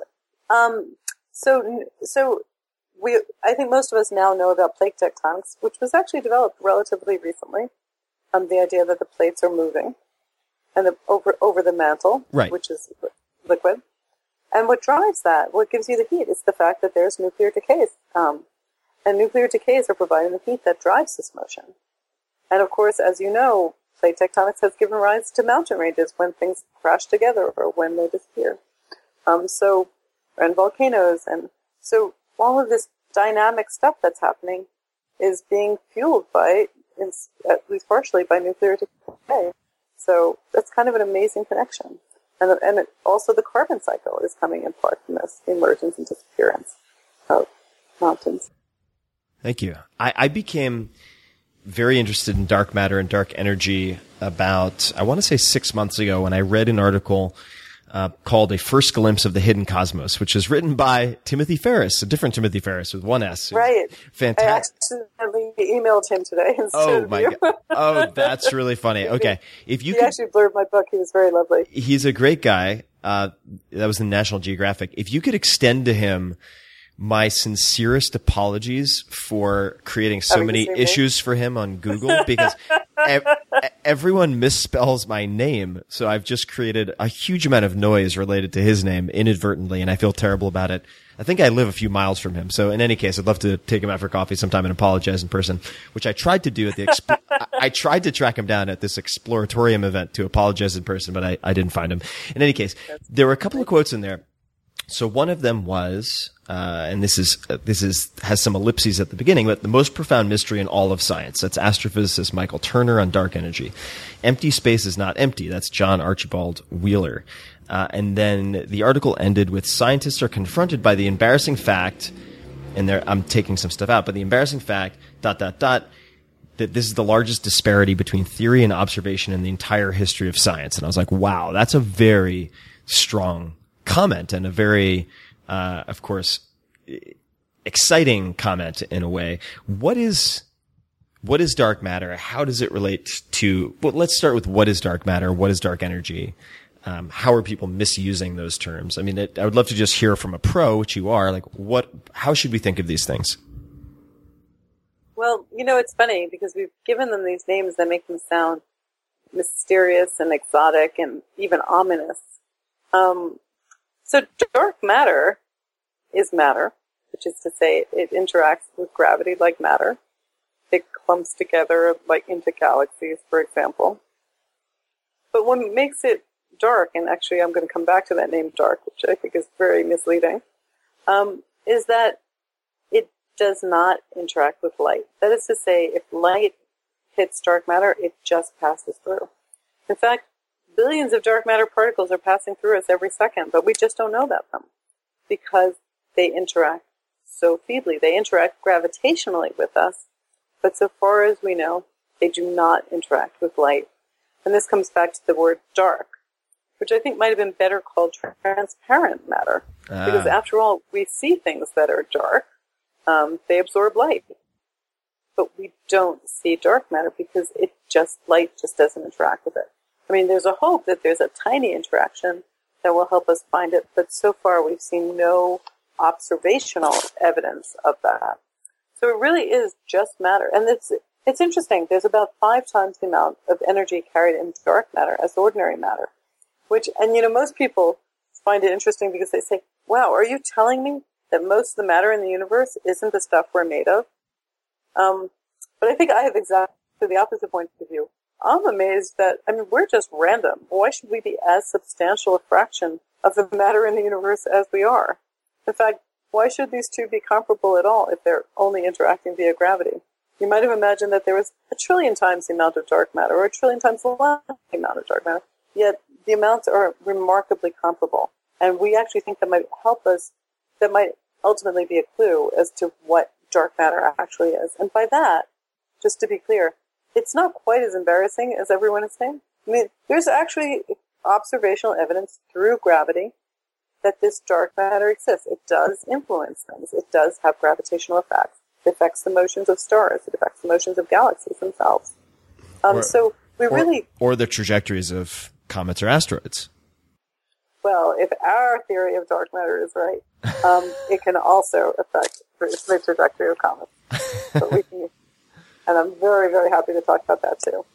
I think most of us now know about plate tectonics, which was actually developed relatively recently. The idea that the plates are moving and over the mantle, right, which is liquid. And what drives that, what gives you the heat, is the fact that there's nuclear decays. And nuclear decays are providing the heat that drives this motion. And of course, as you know, plate tectonics has given rise to mountain ranges when things crash together or when they disappear. And volcanoes. And so all of this dynamic stuff that's happening is being fueled by, at least partially, by nuclear decay. So that's kind of an amazing connection. And also the carbon cycle is coming in part from this, the emergence and disappearance of mountains. Thank you. I became very interested in dark matter and dark energy about, I want to say 6 months ago, when I read an article called A First Glimpse of the Hidden Cosmos, which is written by Timothy Ferris, a different Timothy Ferris with one S. Right. Fantastic. I accidentally emailed him today instead Oh of my you. God. Oh, that's really funny. Okay. If you He could, actually blurred my book. He was very lovely. he's a great guy. That was in National Geographic. If you could extend to him my sincerest apologies for creating so Having many the same name? issues for him on Google, because everyone misspells my name. So I've just created a huge amount of noise related to his name inadvertently, and I feel terrible about it. I think I live a few miles from him. So in any case, I'd love to take him out for coffee sometime and apologize in person, which I tried to do at the I tried to track him down at this Exploratorium event to apologize in person, but I didn't find him. In any case, there were a couple of quotes in there. So one of them was, and this has some ellipses at the beginning, but the most profound mystery in all of science. That's astrophysicist Michael Turner on dark energy. Empty space is not empty. That's John Archibald Wheeler. And then the article ended with scientists are confronted by the embarrassing fact, and I'm taking some stuff out, but the embarrassing fact, ... that this is the largest disparity between theory and observation in the entire history of science. And I was like, wow, that's a very strong comment and a very, of course, exciting comment in a way. What is dark matter? How does it relate to, well, let's start with what is dark matter? What is dark energy? How are people misusing those terms? I mean, I would love to just hear from a pro, which you are, like how should we think of these things? Well, it's funny because we've given them these names that make them sound mysterious and exotic and even ominous. So dark matter is matter, which is to say it interacts with gravity like matter. It clumps together like into galaxies, for example. But what makes it dark, and actually I'm going to come back to that name dark, which I think is very misleading, is that it does not interact with light. That is to say, if light hits dark matter, it just passes through. In fact, billions of dark matter particles are passing through us every second, but we just don't know about them because they interact so feebly. They interact gravitationally with us, but so far as we know, they do not interact with light. And this comes back to the word dark, which I think might have been better called transparent matter. Because after all, we see things that are dark. They absorb light. But we don't see dark matter because light just doesn't interact with it. I mean, there's a hope that there's a tiny interaction that will help us find it, but so far we've seen no observational evidence of that. So it really is just matter. And it's interesting. There's about 5 times the amount of energy carried in dark matter as ordinary matter. Most people find it interesting because they say, wow, are you telling me that most of the matter in the universe isn't the stuff we're made of? But I think I have exactly the opposite point of view. I'm amazed that, we're just random. Why should we be as substantial a fraction of the matter in the universe as we are? In fact, why should these two be comparable at all if they're only interacting via gravity? You might have imagined that there was 1 trillion times the amount of dark matter or 1 trillion times the amount of dark matter. Yet the amounts are remarkably comparable. And we actually think that might help us, that might ultimately be a clue as to what dark matter actually is. And by that, just to be clear, it's not quite as embarrassing as everyone is saying. There's actually observational evidence through gravity that this dark matter exists. It does influence things. It does have gravitational effects. It affects the motions of stars. It affects the motions of galaxies themselves. Or the trajectories of comets or asteroids. Well, if our theory of dark matter is right, it can also affect the trajectory of comets. And I'm very, very happy to talk about that too.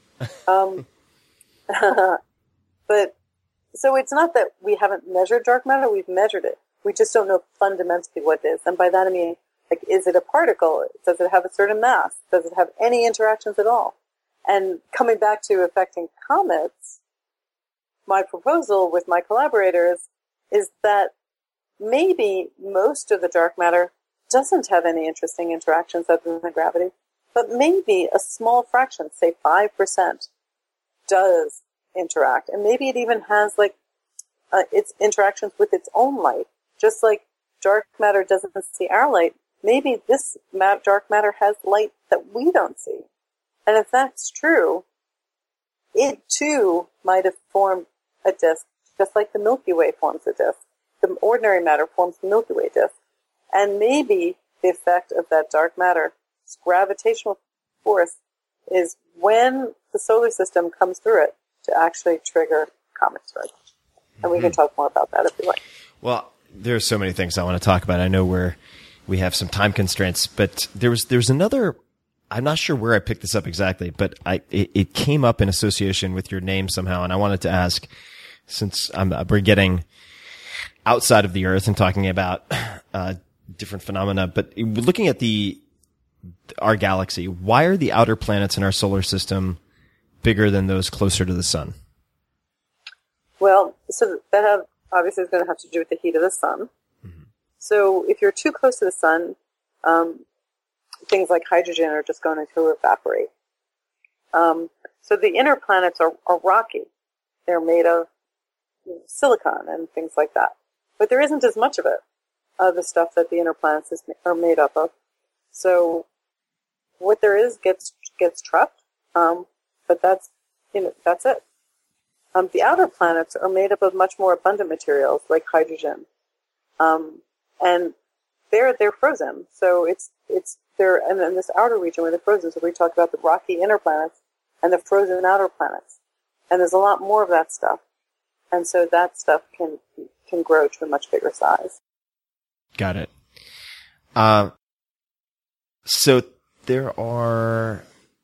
But so it's not that we haven't measured dark matter, we've measured it. We just don't know fundamentally what it is. And by that I mean, is it a particle? Does it have a certain mass? Does it have any interactions at all? And coming back to affecting comets, my proposal with my collaborators is that maybe most of the dark matter doesn't have any interesting interactions other than gravity. But maybe a small fraction, say 5%, does interact. And maybe it even has its interactions with its own light. Just like dark matter doesn't see our light, maybe this dark matter has light that we don't see. And if that's true, it too might have formed a disk just like the Milky Way forms a disk. The ordinary matter forms the Milky Way disk. And maybe the effect of that dark matter's gravitational force is when the solar system comes through it to actually trigger comet strike. And we can talk more about that if you like. Well, there's so many things I want to talk about. I know we have some time constraints, but there's another. I'm not sure where I picked this up exactly, but it came up in association with your name somehow, and I wanted to ask, since we're getting outside of the Earth and talking about different phenomena, but looking at our galaxy, why are the outer planets in our solar system bigger than those closer to the sun? Well, so that obviously is going to have to do with the heat of the sun. Mm-hmm. So if you're too close to the sun, things like hydrogen are just going to evaporate. So the inner planets are rocky. They're made of silicon and things like that. But there isn't as much of it, the stuff that the inner planets are made up of. So what there is gets trapped, but that's it. The outer planets are made up of much more abundant materials like hydrogen, and they're frozen. So they're and in this outer region where they're frozen. So we talk about the rocky inner planets and the frozen outer planets, and there's a lot more of that stuff, and so that stuff can grow to a much bigger size. Got it. So there are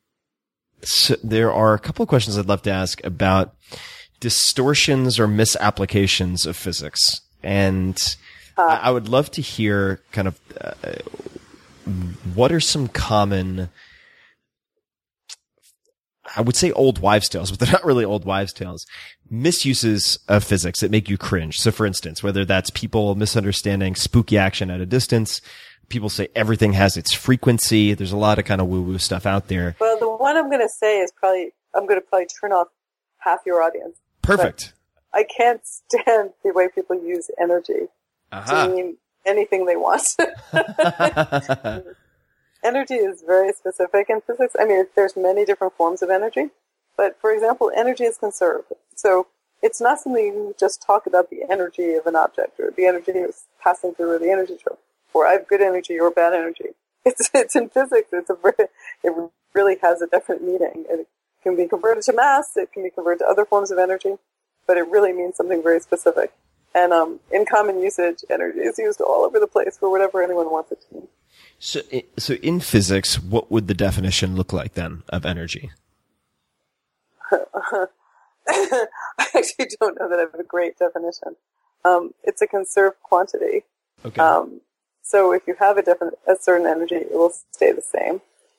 a couple of questions I'd love to ask about distortions or misapplications of physics. And I would love to hear kind of what are some common, I would say old wives' tales, but they're not really old wives' tales, misuses of physics that make you cringe. So for instance, whether that's people misunderstanding spooky action at a distance, people say everything has its frequency. There's a lot of kind of woo-woo stuff out there. Well, the one I'm going to say is I'm going to turn off half your audience. Perfect. But I can't stand the way people use energy to mean anything they want. Energy is very specific in physics. I mean, there's many different forms of energy. But, for example, energy is conserved. So it's not something you just talk about the energy of an object or the energy is passing through or the energy flow. Or I have good energy or bad energy. It's in physics. It really has a definite meaning. It can be converted to mass. It can be converted to other forms of energy, but it really means something very specific. And in common usage, energy is used all over the place for whatever anyone wants it to mean. So in physics, what would the definition look like then of energy? I actually don't know that I have a great definition. It's a conserved quantity. Okay. So if you have a certain energy, it will stay the same.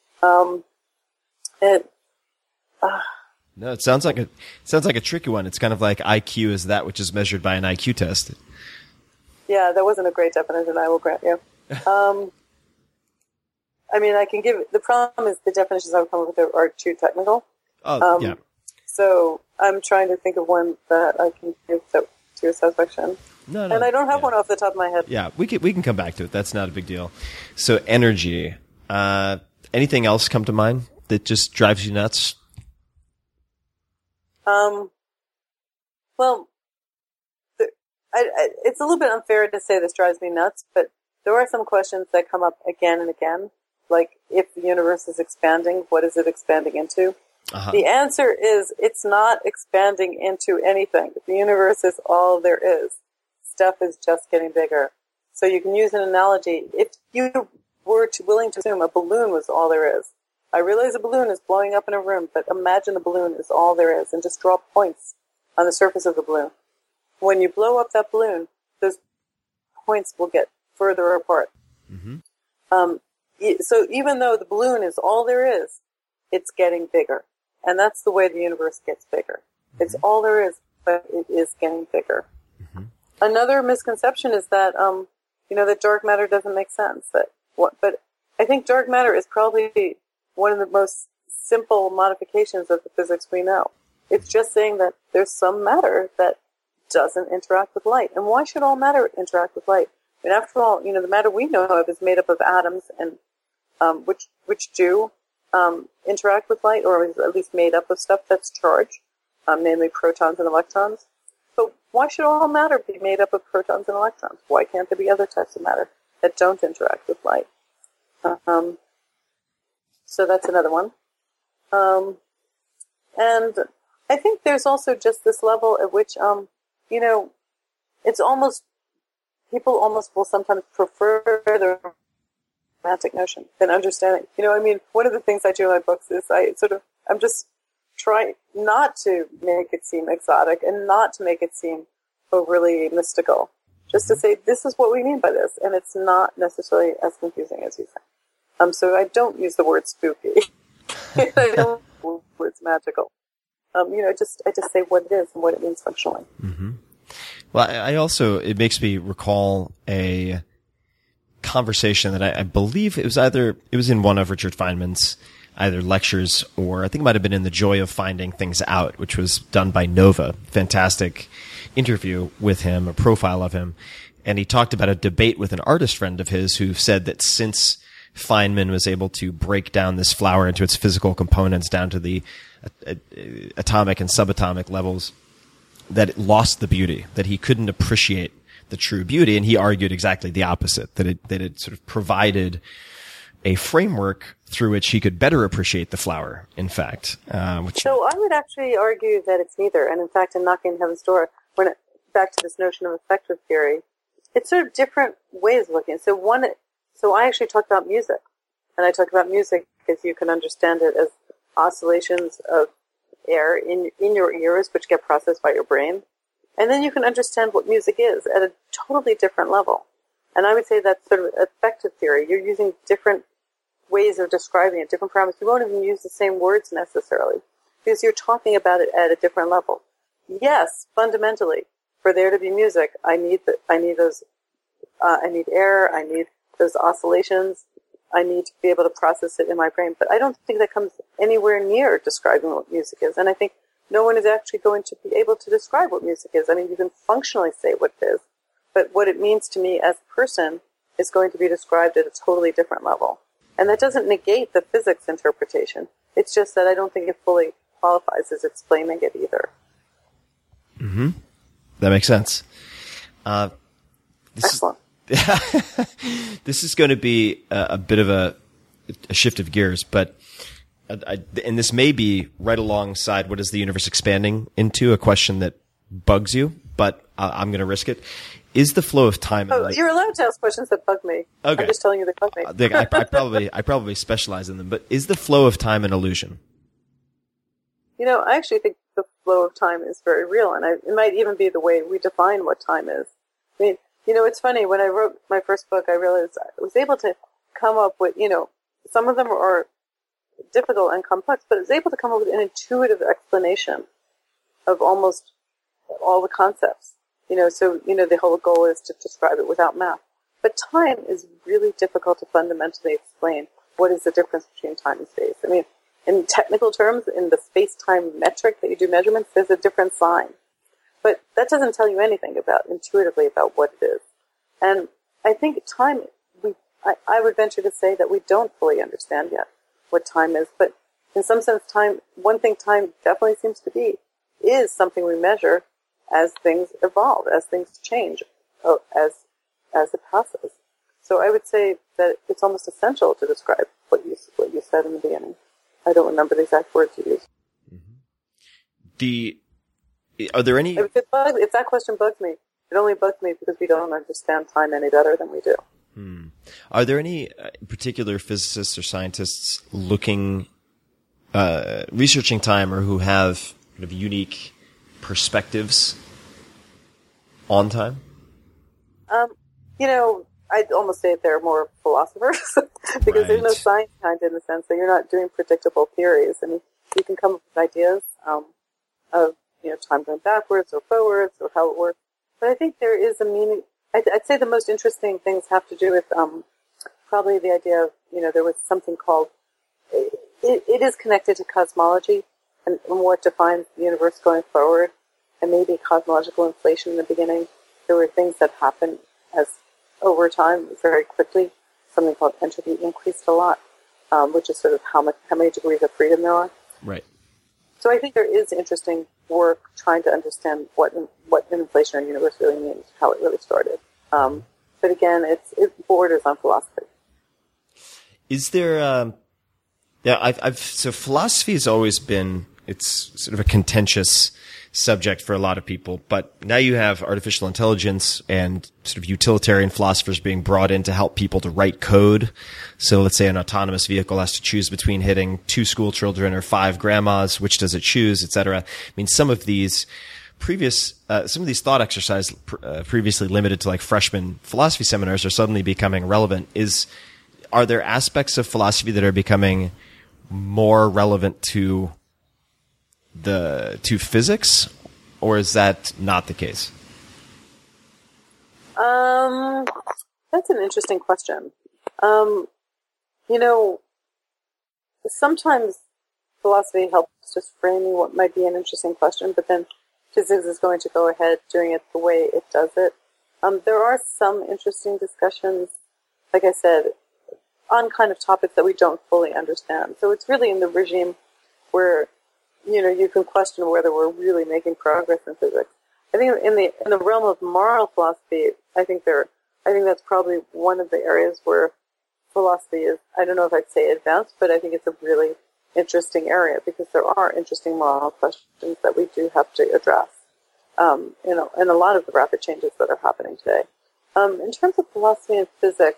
No, it sounds like a tricky one. It's kind of like IQ is that which is measured by an IQ test. Yeah, that wasn't a great definition, I will grant you. I mean, I can give the problem is the definitions I would come up with are too technical. Oh, yeah. So I'm trying to think of one that I can give to your satisfaction. No, and I don't have one off the top of my head. Yeah, we can come back to it. That's not a big deal. So energy. Anything else come to mind that just drives you nuts? Well, it's a little bit unfair to say this drives me nuts, but there are some questions that come up again and again. Like, if the universe is expanding, what is it expanding into? Uh-huh. The answer is it's not expanding into anything. The universe is all there is. Stuff is just getting bigger. So you can use an analogy. If you were willing to assume a balloon was all there is, I realize a balloon is blowing up in a room, but imagine the balloon is all there is, and just draw points on the surface of the balloon. When you blow up that balloon, those points will get further apart. Mm-hmm. So even though the balloon is all there is, it's getting bigger. And that's the way the universe gets bigger. Mm-hmm. It's all there is, but it is getting bigger. Mm-hmm. Another misconception is that, that dark matter doesn't make sense. But I think dark matter is probably one of the most simple modifications of the physics we know. It's just saying that there's some matter that doesn't interact with light. And why should all matter interact with light? I mean, after all, the matter we know of is made up of atoms, and which do interact with light, or is at least made up of stuff that's charged, namely protons and electrons. But why should all matter be made up of protons and electrons? Why can't there be other types of matter that don't interact with light? So that's another one. And I think there's also just this level at which, it's almost, people almost will sometimes prefer the romantic notion than understanding. One of the things I do in my books is I'm just trying not to make it seem exotic and not to make it seem overly mystical. Just to say, this is what we mean by this, and it's not necessarily as confusing as you think. So I don't use the word spooky. I don't use the words magical. I just say what it is and what it means functionally. Mm-hmm. Well, I also, it makes me recall a conversation that I believe it was in one of Richard Feynman's either lectures, or I think it might have been in The Joy of Finding Things Out, which was done by Nova. Fantastic interview with him, a profile of him. And he talked about a debate with an artist friend of his who said that since Feynman was able to break down this flower into its physical components down to the atomic and subatomic levels, that it lost the beauty, that he couldn't appreciate the true beauty. And he argued exactly the opposite, that it sort of provided a framework through which he could better appreciate the flower, in fact. So I would actually argue that it's neither. And in fact, in Knocking on Heaven's Door, back to this notion of effective theory, it's sort of different ways of looking. So I actually talked about music. And I talk about music as you can understand it as oscillations of air in your ears, which get processed by your brain. And then you can understand what music is at a totally different level. And I would say that's sort of effective theory. You're using different ways of describing it, different parameters. You won't even use the same words necessarily because you're talking about it at a different level. Yes, fundamentally, for there to be music, I need air, I need those oscillations, I need to be able to process it in my brain. But I don't think that comes anywhere near describing what music is. And I think no one is actually going to be able to describe what music is. I mean, you can functionally say what it is, but what it means to me as a person is going to be described at a totally different level. And that doesn't negate the physics interpretation. It's just that I don't think it fully qualifies as explaining it either. Mm-hmm. That makes sense. Excellent. This is going to be a bit of a shift of gears, but and this may be right alongside what is the universe expanding into, a question that bugs you, but I'm going to risk it. Is the flow of time? You're allowed to ask questions that bug me. Okay. I'm just telling you they bug me. I probably specialize in them, but is the flow of time an illusion? I actually think the flow of time is very real, and it might even be the way we define what time is. I mean, it's funny, when I wrote my first book, I realized I was able to come up with, some of them are difficult and complex, but I was able to come up with an intuitive explanation of almost all the concepts. The whole goal is to describe it without math. But time is really difficult to fundamentally explain. What is the difference between time and space? I mean, in technical terms, in the space-time metric that you do measurements, there's a different sign. But that doesn't tell you anything intuitively about what it is. And I think time, I would venture to say that we don't fully understand yet what time is. But in some sense, one thing time definitely seems to be is something we measure as things evolve, as things change, as it passes. So I would say that it's almost essential to describe what you said in the beginning. I don't remember the exact words you used. Mm-hmm. Are there any? If that question bugs me, it only bugs me because we don't understand time any better than we do. Are there any particular physicists or scientists researching time, or who have sort of unique perspectives on time? I'd almost say they're more philosophers because there's no science behind it, in the sense that you're not doing predictable theories. I mean, you can come up with ideas of time going backwards or forwards or how it works. But I think there is a meaning. I'd say the most interesting things have to do with probably the idea of, there was something called, it is connected to cosmology and what defines the universe going forward, and maybe cosmological inflation in the beginning. There were things that happened as over time very quickly. Something called entropy increased a lot, which is sort of how many degrees of freedom there are. Right. So I think there is interesting work trying to understand what an inflationary universe really means, how it really started. But again, it borders on philosophy. Is there? So philosophy has always been, it's sort of a contentious subject for a lot of people, but now you have artificial intelligence and sort of utilitarian philosophers being brought in to help people to write code. So let's say an autonomous vehicle has to choose between hitting 2 school children or 5 grandmas. Which does it choose, et cetera? I mean, some of these thought exercises previously limited to like freshman philosophy seminars are suddenly becoming relevant. Are there aspects of philosophy that are becoming more relevant to physics, or is that not the case? That's an interesting question. Sometimes philosophy helps just framing what might be an interesting question, but then physics is going to go ahead doing it the way it does it. There are some interesting discussions, like I said, on kind of topics that we don't fully understand. So it's really in the regime where, you can question whether we're really making progress in physics. I think in the realm of moral philosophy, I think that's probably one of the areas where philosophy is, I don't know if I'd say advanced, but I think it's a really interesting area because there are interesting moral questions that we do have to address. And a lot of the rapid changes that are happening today. In terms of philosophy and physics,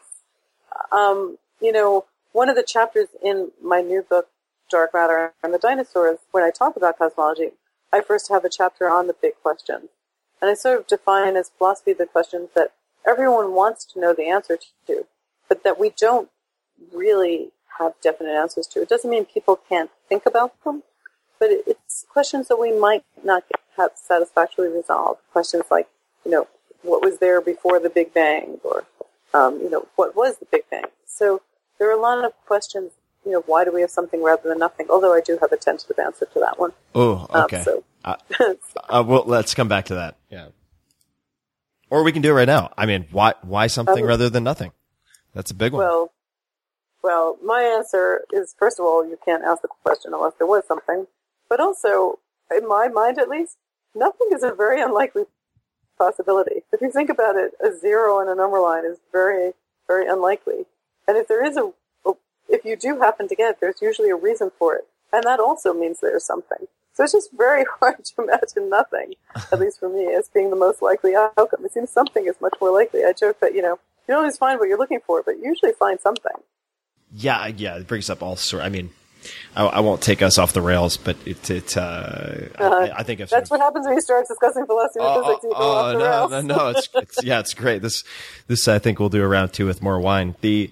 one of the chapters in my new book, Dark Matter and the Dinosaurs, when I talk about cosmology, I first have a chapter on the big questions. And I sort of define as philosophy the questions that everyone wants to know the answer to, but that we don't really have definite answers to. It doesn't mean people can't think about them, but it's questions that we might not have satisfactorily resolved. Questions like, what was there before the Big Bang? Or, what was the Big Bang? So there are a lot of questions, why do we have something rather than nothing? Although I do have a tentative answer to that one. Oh, okay. Well, let's come back to that. Yeah. Or we can do it right now. I mean, why something rather than nothing? That's a big one. Well, my answer is, first of all, you can't ask the question unless there was something. But also, in my mind at least, nothing is a very unlikely possibility. If you think about it, a zero on a number line is very, very unlikely. And if there is if you do happen to get it, there's usually a reason for it. And that also means there's something. So it's just very hard to imagine nothing, at least for me, as being the most likely outcome. It seems something is much more likely. I joke that, you don't always find what you're looking for, but you usually find something. Yeah, it brings up all sorts. I mean, I won't take us off the rails, but I think if that's what happens when you start discussing philosophy and physics. You go off the rails. No, it's great. This I think we'll do a round 2 with more wine.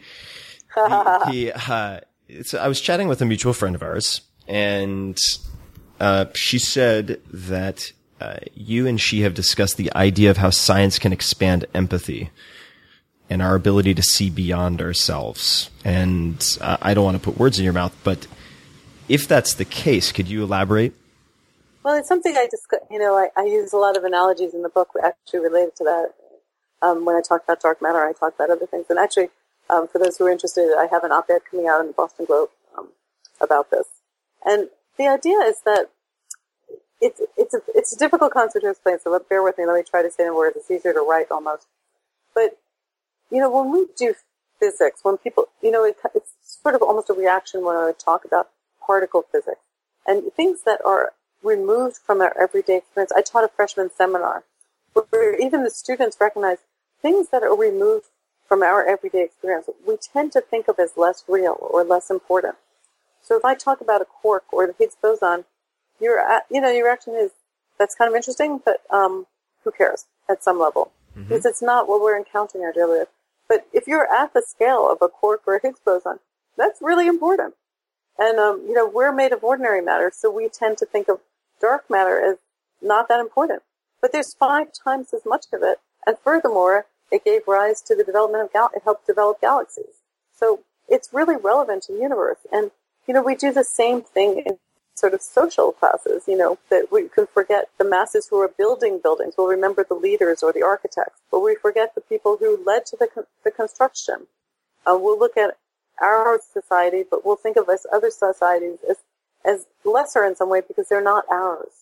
I was chatting with a mutual friend of ours, and she said that you and she have discussed the idea of how science can expand empathy and our ability to see beyond ourselves. And I don't want to put words in your mouth, but if that's the case, could you elaborate? Well, it's something I use a lot of analogies in the book actually related to that. When I talk about dark matter, I talk about other things. And actually, for those who are interested, I have an op-ed coming out in the Boston Globe about this. And the idea is that it's a difficult concept to explain, so bear with me. Let me try to say it in words. It's easier to write almost. But, when we do physics, when people, it's sort of almost a reaction when I talk about particle physics and things that are removed from our everyday experience. I taught a freshman seminar where even the students recognize things that are removed from our everyday experience, we tend to think of as less real or less important. So if I talk about a quark or the Higgs boson, your reaction is, that's kind of interesting, but who cares at some level? Mm-hmm. Because it's not what we're encountering in our daily life. But if you're at the scale of a quark or a Higgs boson, that's really important. And, we're made of ordinary matter, so we tend to think of dark matter as not that important. But there's 5 times as much of it, and furthermore, it gave rise to the development of it helped develop galaxies. So it's really relevant to the universe. And, we do the same thing in sort of social classes, that we can forget the masses who are building buildings. We'll remember the leaders or the architects, but we forget the people who led to the construction. We'll look at our society, but we'll think of us other societies as lesser in some way because they're not ours.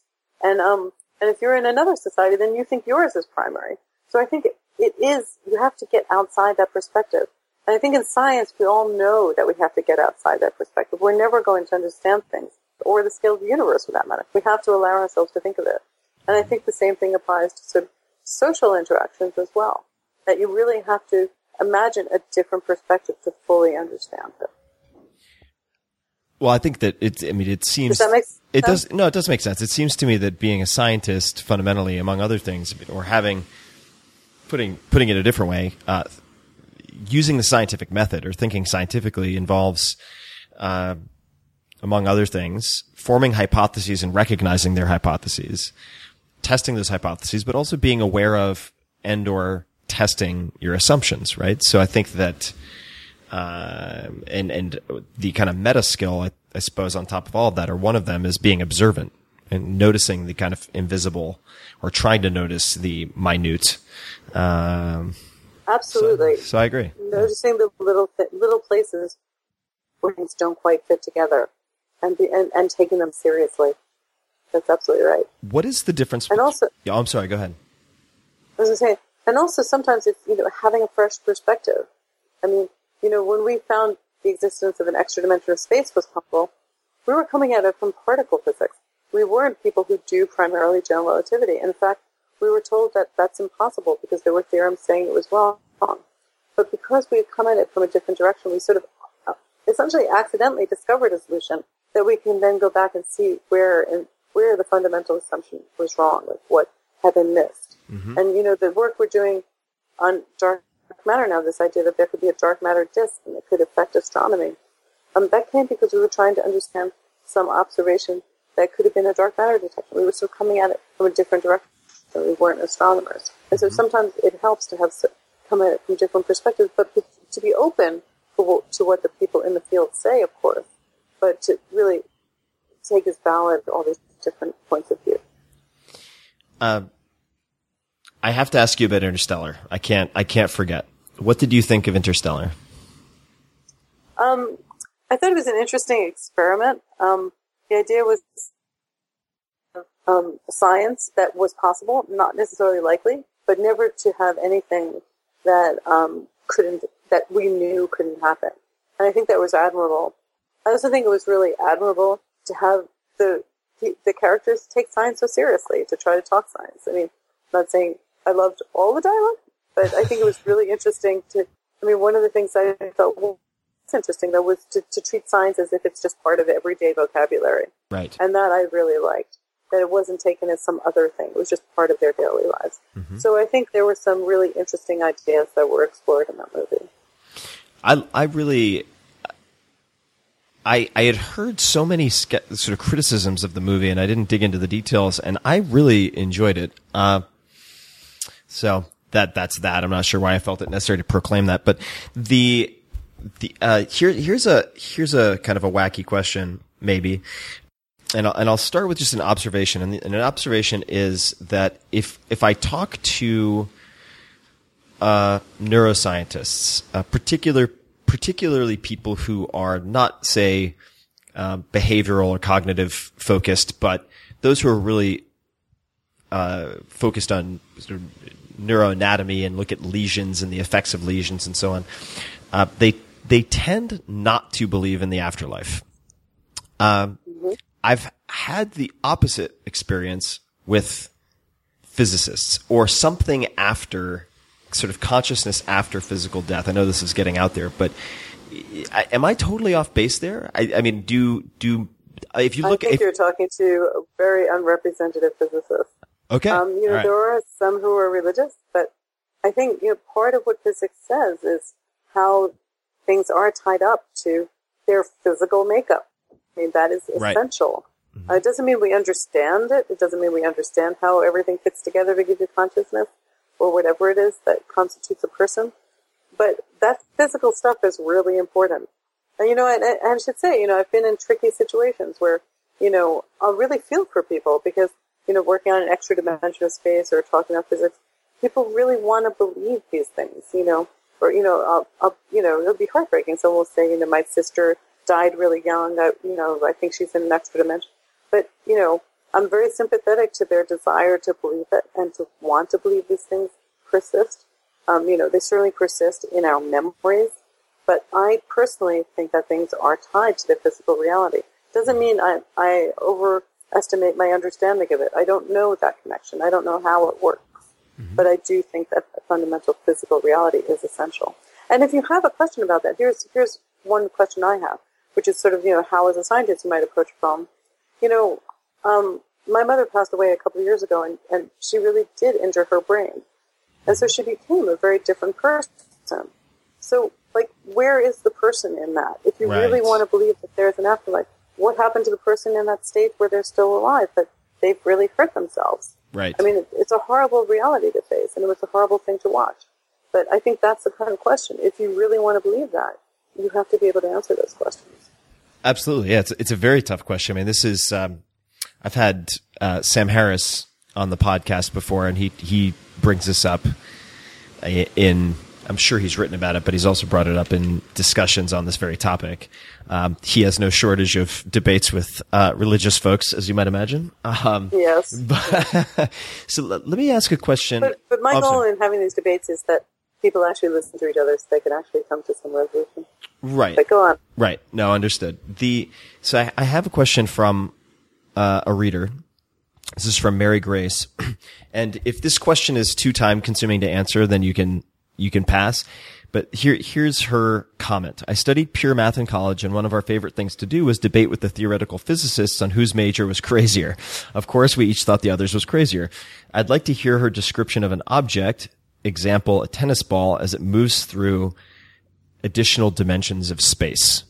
And if you're in another society, then you think yours is primary. So I think it is, you have to get outside that perspective. And I think in science, we all know that we have to get outside that perspective. We're never going to understand things, or the scale of the universe for that matter. We have to allow ourselves to think of it. And I think the same thing applies to sort of social interactions as well, that you really have to imagine a different perspective to fully understand it. Well, I think that it seems... Does that make sense? It does. No, it does make sense. It seems to me that being a scientist, fundamentally, among other things, or putting it a different way, using the scientific method or thinking scientifically involves, among other things, forming hypotheses and recognizing their hypotheses, testing those hypotheses, but also being aware of and/or testing your assumptions, right? So I think that, and the kind of meta skill, I suppose, on top of all of that, or one of them, is being observant and noticing the kind of invisible, or trying to notice the minute. Absolutely. So I agree. Noticing the little places where things don't quite fit together, and taking them seriously. That's absolutely right. What is the difference? And also, yeah, I'm sorry. Go ahead. I was going to say, and also sometimes it's, having a fresh perspective. I mean, when we found the existence of an extra dimension of space was possible, we were coming at it from particle physics. We weren't people who do primarily general relativity. In fact, we were told that that's impossible because there were theorems saying it was wrong. But because we had come at it from a different direction, we sort of essentially accidentally discovered a solution that we can then go back and see where the fundamental assumption was wrong, like what had been missed. Mm-hmm. And, the work we're doing on dark matter now, this idea that there could be a dark matter disk and it could affect astronomy, that came because we were trying to understand some observation that could have been a dark matter detection. We were sort of coming at it from a different direction. We weren't astronomers. And so sometimes it helps to come at it from different perspectives, but to be open to what the people in the field say, of course, but to really take as valid all these different points of view. I have to ask you about Interstellar. I can't forget. What did you think of Interstellar? I thought it was an interesting experiment. The idea was science that was possible, not necessarily likely, but never to have anything that that we knew couldn't happen. And I think that was admirable. I also think it was really admirable to have the characters take science so seriously, to try to talk science. I mean, I'm not saying I loved all the dialogue, but I think it was really interesting one of the things I thought, it's interesting, though, was to treat science as if it's just part of everyday vocabulary. Right. And that I really liked, that it wasn't taken as some other thing. It was just part of their daily lives. Mm-hmm. So I think there were some really interesting ideas that were explored in that movie. I had heard so many sort of criticisms of the movie, and I didn't dig into the details, and I really enjoyed it. So that's that. I'm not sure why I felt it necessary to proclaim that, but here's a kind of a wacky question, maybe, and I'll start with just an observation, and an observation is that if I talk to neuroscientists, particularly people who are not, say, behavioral or cognitive focused, but those who are really focused on sort of neuroanatomy and look at lesions and the effects of lesions and so on, they tend not to believe in the afterlife. I've had the opposite experience with physicists, or something after, sort of consciousness after physical death. I know this is getting out there, but am I totally off base there? I mean, if you look, I think you're talking to a very unrepresentative physicist. Okay. Right. There are some who are religious, but I think, part of what physics says is how things are tied up to their physical makeup. I mean, that is essential. Right. Mm-hmm. It doesn't mean we understand it. It doesn't mean we understand how everything fits together to give you consciousness, or whatever it is that constitutes a person. But that physical stuff is really important. And, I should say, I've been in tricky situations where, I'll really feel for people because, working on an extra dimension of space or talking about physics, people really want to believe these things, or, it'll be heartbreaking. Someone will say, my sister died really young. I think she's in an extra dimension. But, I'm very sympathetic to their desire to believe it and to want to believe these things persist. They certainly persist in our memories, but I personally think that things are tied to the physical reality. Doesn't mean I overestimate my understanding of it. I don't know that connection. I don't know how it works. Mm-hmm. But I do think that a fundamental physical reality is essential. And if you have a question about that, here's one question I have, which is sort of, how as a scientist you might approach a problem. My mother passed away a couple of years ago, and she really did injure her brain. And so she became a very different person. So, where is the person in that? If you really want to believe that there's an afterlife, what happened to the person in that state where they're still alive, but they've really hurt themselves? Right. I mean, it's a horrible reality to face, and it was a horrible thing to watch. But I think that's the kind of question. If you really want to believe that, you have to be able to answer those questions. Absolutely. Yeah, it's a very tough question. I mean, this is, I've had Sam Harris on the podcast before, and he brings this up in, I'm sure he's written about it, but he's also brought it up in discussions on this very topic. He has no shortage of debates with religious folks, as you might imagine. Yes. So let me ask a question. But my goal in having these debates is that people actually listen to each other so they can actually come to some resolution. Right. But go on. Right. No, understood. So I have a question from a reader. This is from Mary Grace. And if this question is too time consuming to answer, then you can pass. But here's her comment. I studied pure math in college, and one of our favorite things to do was debate with the theoretical physicists on whose major was crazier. Of course, we each thought the others was crazier. I'd like to hear her description of an object, example, a tennis ball, as it moves through additional dimensions of space.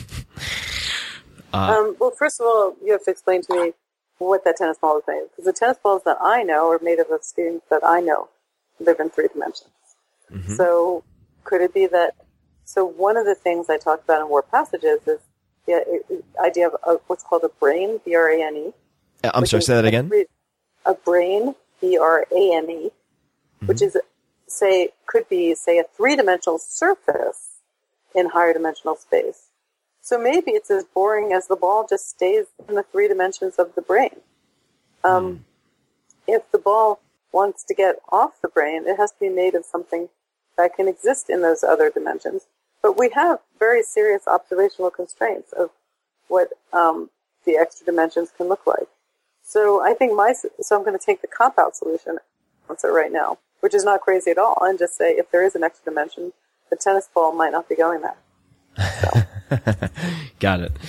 Well, first of all, you have to explain to me what that tennis ball is made of. Because the tennis balls that I know are made of things that I know live in 3 dimensions. Mm-hmm. So could it be that, so one of the things I talked about in War Passages is the idea of what's called a brane, B-R-A-N-E. I'm sorry, say that again? A brane, B-R-A-N-E, which is, could be a 3-dimensional surface in higher dimensional space. So maybe it's as boring as the ball just stays in the 3 dimensions of the brain. If the ball wants to get off the brain, it has to be made of something that can exist in those other dimensions. But we have very serious observational constraints of what the extra dimensions can look like. So I think so I'm going to take the cop-out solution answer right now, which is not crazy at all, and just say if there is an extra dimension, the tennis ball might not be going there. So. Got it.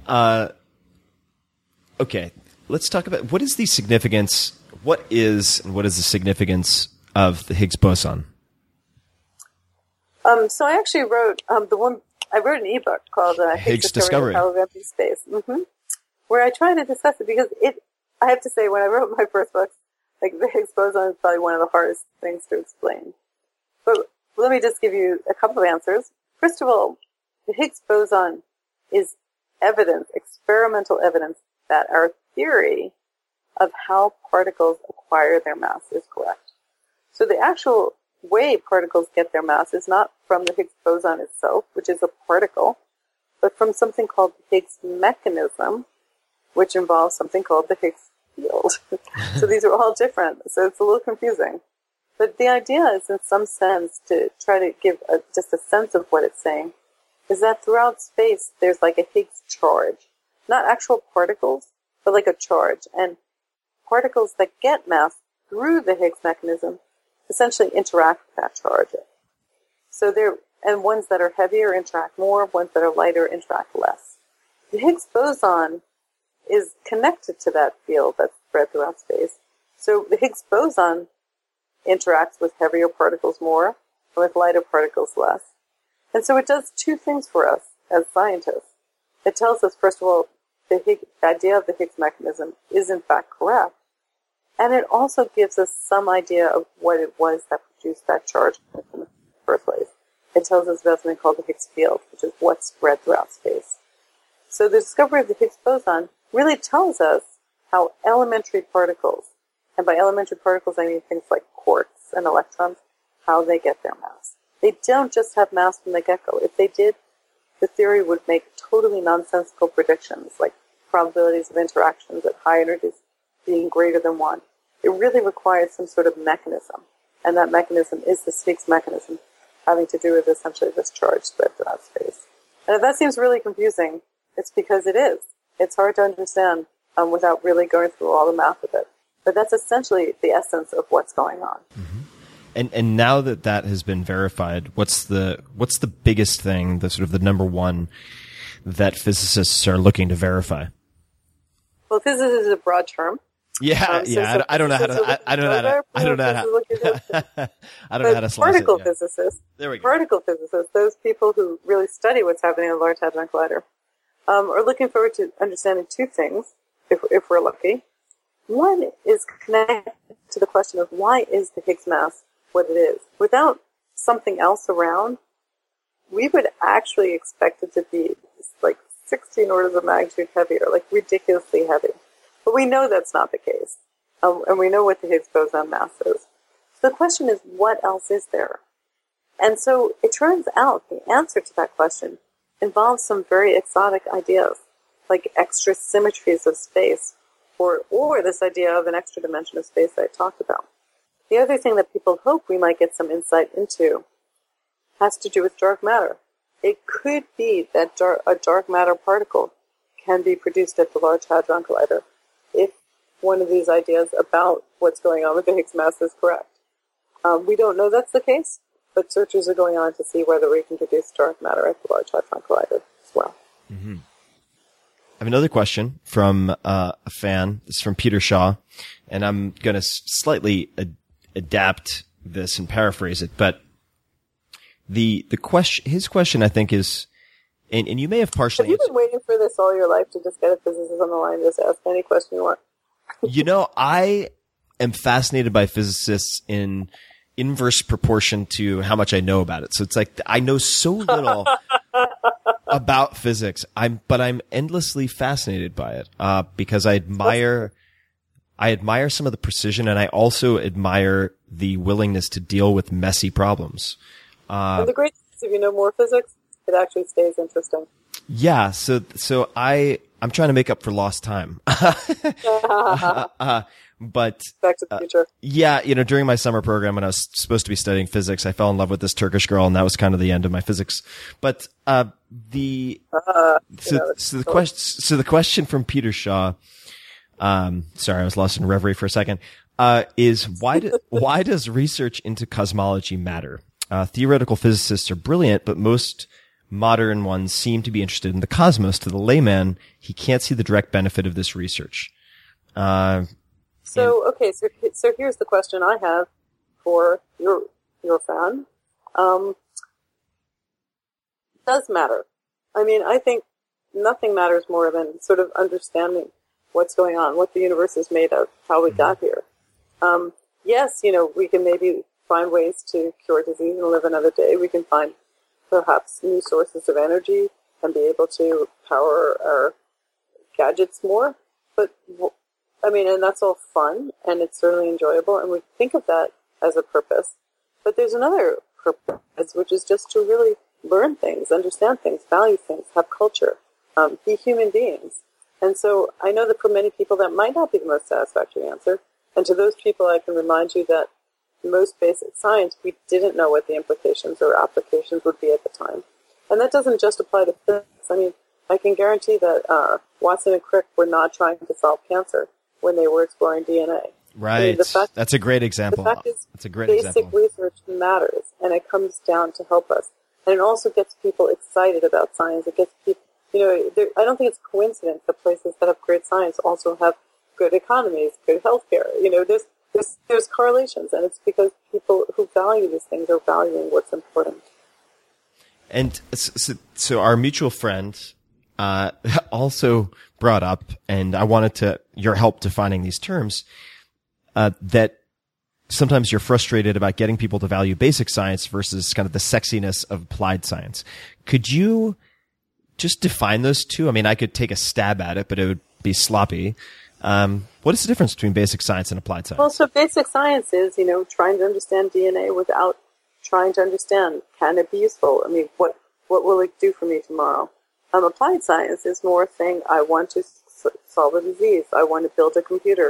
Okay, let's talk about what is the significance the significance of the Higgs boson? So I actually wrote I wrote an ebook called Higgs Discovery of Empty Space, where I try to discuss it because I have to say, when I wrote my first book, the Higgs boson is probably one of the hardest things to explain. But let me just give you a couple of answers. First of all, the Higgs boson is experimental evidence, that our theory of how particles acquire their mass is correct. So the actual way particles get their mass is not from the Higgs boson itself, which is a particle, but from something called the Higgs mechanism, which involves something called the Higgs field. So these are all different, so it's a little confusing. But the idea is, in some sense, to try to give just a sense of what it's saying, is that throughout space there's like a Higgs charge. Not actual particles, but like a charge. And particles that get mass through the Higgs mechanism essentially interact with that charge. So and ones that are heavier interact more, ones that are lighter interact less. The Higgs boson is connected to that field that's spread throughout space. So the Higgs boson interacts with heavier particles more, and with lighter particles less. And so it does 2 things for us as scientists. It tells us, first of all, the idea of the Higgs mechanism is in fact correct. And it also gives us some idea of what it was that produced that charge in the first place. It tells us about something called the Higgs field, which is what's spread throughout space. So the discovery of the Higgs boson really tells us how elementary particles, and by elementary particles I mean things like quarks and electrons, how they get their mass. They don't just have mass from the get-go. If they did, the theory would make totally nonsensical predictions, like probabilities of interactions at high energies being greater than one. It really requires some sort of mechanism. And that mechanism is the Higgs mechanism, having to do with essentially this charge spread throughout space. And if that seems really confusing, it's because it is. It's hard to understand without really going through all the math of it. But that's essentially the essence of what's going on. Mm-hmm. And now that that has been verified, what's the biggest thing, the sort of the number one that physicists are looking to verify? Well, physics is a broad term. Yeah, I don't know how to. I don't know how to slice particle it. Yeah. Physicists. There we go. Particle physicists, those people who really study what's happening in the Large Hadron Collider, are looking forward to understanding two things, if we're lucky. One is connected to the question of why is the Higgs mass what it is? Without something else around, we would actually expect it to be like 16 orders of magnitude heavier, like ridiculously heavy. But we know that's not the case. And we know what the Higgs boson mass is. So the question is, what else is there? And so it turns out the answer to that question involves some very exotic ideas, like extra symmetries of space, or this idea of an extra dimension of space that I talked about. The other thing that people hope we might get some insight into has to do with dark matter. It could be that a dark matter particle can be produced at the Large Hadron Collider if one of these ideas about what's going on with the Higgs mass is correct. We don't know that's the case, but searchers are going on to see whether we can produce dark matter at the Large Hadron Collider as well. Mm-hmm. I have another question from a fan. This is from Peter Shaw, and I'm going to slightly adapt this and paraphrase it. But his question, I think, is, and you may have partially. Have you been waiting for this all your life to just get a physicist on the line and just ask any question you want? You know, I am fascinated by physicists in inverse proportion to how much I know about it. So it's like I know so little about physics. But I'm endlessly fascinated by it because I admire some of the precision, and I also admire the willingness to deal with messy problems. And the great thing is, if you know more physics, it actually stays interesting. Yeah, so I'm trying to make up for lost time. But Back to the Future. Yeah, during my summer program when I was supposed to be studying physics, I fell in love with this Turkish girl, and that was kind of the end of my physics. But the question from Peter Shaw, sorry, I was lost in reverie for a second, is why does research into cosmology matter? Theoretical physicists are brilliant, but most modern ones seem to be interested in the cosmos. To the layman, he can't see the direct benefit of this research. So here's the question I have for your fan. Does matter? I mean, I think nothing matters more than sort of understanding what's going on, what the universe is made of, how we got here. Yes, we can maybe find ways to cure disease and live another day. We can find perhaps new sources of energy and be able to power our gadgets more. But, and that's all fun, and it's certainly enjoyable, and we think of that as a purpose. But there's another purpose, which is just to really learn things, understand things, value things, have culture, be human beings. And so I know that for many people that might not be the most satisfactory answer. And to those people, I can remind you that most basic science, we didn't know what the implications or applications would be at the time. And that doesn't just apply to physics. I mean, I can guarantee that Watson and Crick were not trying to solve cancer when they were exploring DNA. Right. That's a great example. The fact is, that's a great basic example. research matters, and it comes down to help us. And it also gets people excited about science. It gets people, I don't think it's a coincidence that places that have great science also have good economies, good healthcare. There's correlations, and it's because people who value these things are valuing what's important. And so our mutual friend also brought up, and I wanted your help defining these terms, that sometimes you're frustrated about getting people to value basic science versus kind of the sexiness of applied science. Could you just define those two? I mean, I could take a stab at it, but it would be sloppy. What is the difference between basic science and applied science? Well, so basic science is, trying to understand DNA without trying to understand, can it be useful? I mean, what will it do for me tomorrow? Applied science is more saying, I want to solve a disease. I want to build a computer.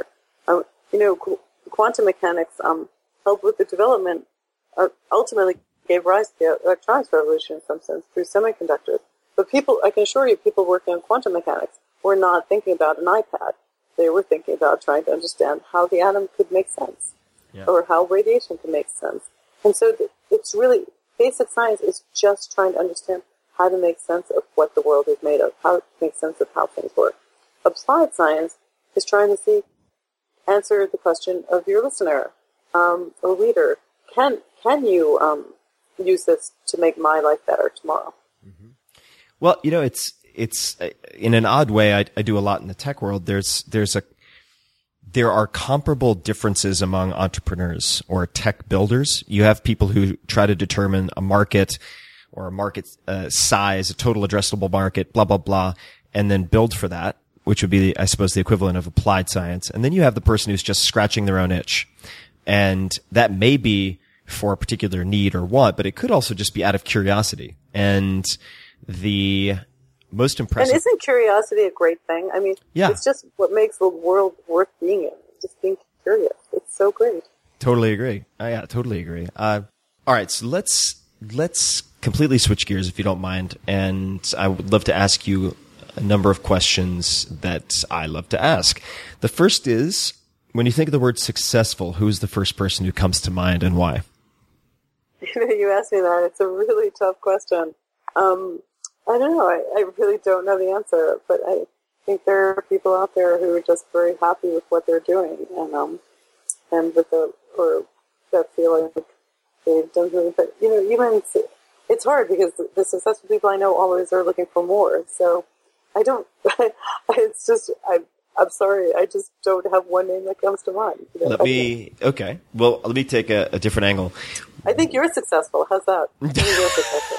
Quantum mechanics helped with the development, ultimately gave rise to the electronics revolution in some sense through semiconductors. But I can assure you, people working on quantum mechanics were not thinking about an iPad. They were thinking about trying to understand how the atom could make sense, or how radiation could make sense. And so it's really, basic science is just trying to understand how to make sense of what the world is made of, how to make sense of how things work. Applied science is trying to answer the question of your listener or reader. Can you use this to make my life better tomorrow? Mm-hmm. Well, it's in an odd way. I do a lot in the tech world. There are comparable differences among entrepreneurs or tech builders. You have people who try to determine a market or a market size, a total addressable market, blah, blah, blah, and then build for that, which would be, I suppose, the equivalent of applied science. And then you have the person who's just scratching their own itch. And that may be for a particular need or want, but it could also just be out of curiosity. And the most impressive... And isn't curiosity a great thing? I mean, It's just what makes the world worth being in, just being curious. It's so great. Totally agree. Yeah, totally agree. All right, so let's completely switch gears, if you don't mind. And I would love to ask you a number of questions that I love to ask. The first is, when you think of the word successful, who's the first person who comes to mind and why? You asked me that. It's a really tough question. I don't know. I really don't know the answer, but I think there are people out there who are just very happy with what they're doing, and that feel like they've done something. But even it's hard because the successful people I know always are looking for more. So I don't. It's just I'm sorry. I just don't have one name that comes to mind. Okay. Well, let me take a different angle. I think you're successful. How's that? I think you're successful.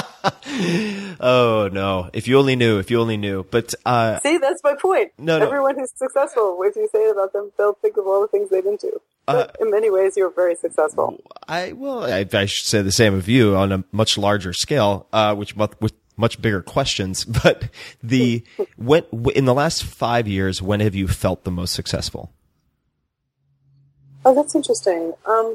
Oh no! If you only knew. But see, that's my point. No. Everyone who's successful, if you say it about them, they'll think of all the things they've been to. But in many ways, you're very successful. I should say the same of you on a much larger scale, with much bigger questions. But in the last 5 years, when have you felt the most successful? Oh, that's interesting. The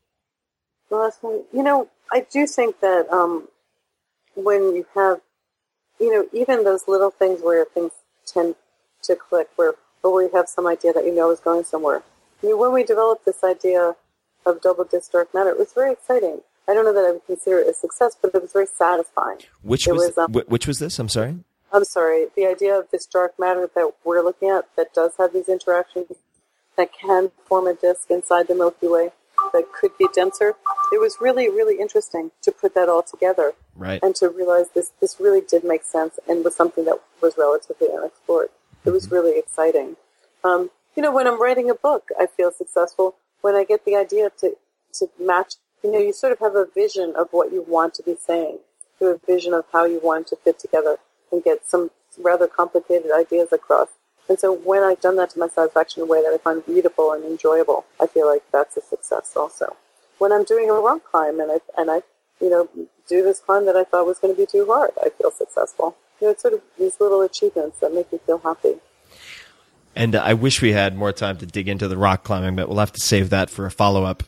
last one, I do think that when you have, even those little things where things tend to click, or where you have some idea that is going somewhere. I mean, when we developed this idea of double disk dark matter, it was very exciting. I don't know that I would consider it a success, but it was very satisfying. Which was this? I'm sorry? I'm sorry. The idea of this dark matter that we're looking at that does have these interactions, that can form a disk inside the Milky Way, that could be denser. It was really, really interesting to put that all together. Right. And to realize this really did make sense and was something that was relatively unexplored. It was really exciting. When I'm writing a book, I feel successful when I get the idea to match. You sort of have a vision of what you want to be saying. You have a vision of how you want to fit together and get some rather complicated ideas across. And so when I've done that to my satisfaction in a way that I find readable and enjoyable, I feel like that's a success also. When I'm doing a rock climb and I do this climb that I thought was going to be too hard, I feel successful. It's sort of these little achievements that make me feel happy. And I wish we had more time to dig into the rock climbing, but we'll have to save that for a follow-up.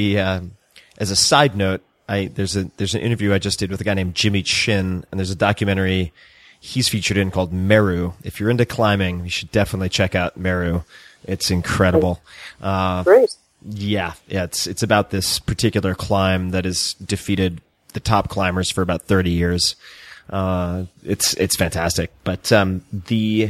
As a side note, there's an interview I just did with a guy named Jimmy Chin, and there's a documentary he's featured in called Meru. If you're into climbing, you should definitely check out Meru. It's incredible. Great. Yeah. It's about this particular climb that has defeated the top climbers for about 30 years. It's fantastic. But the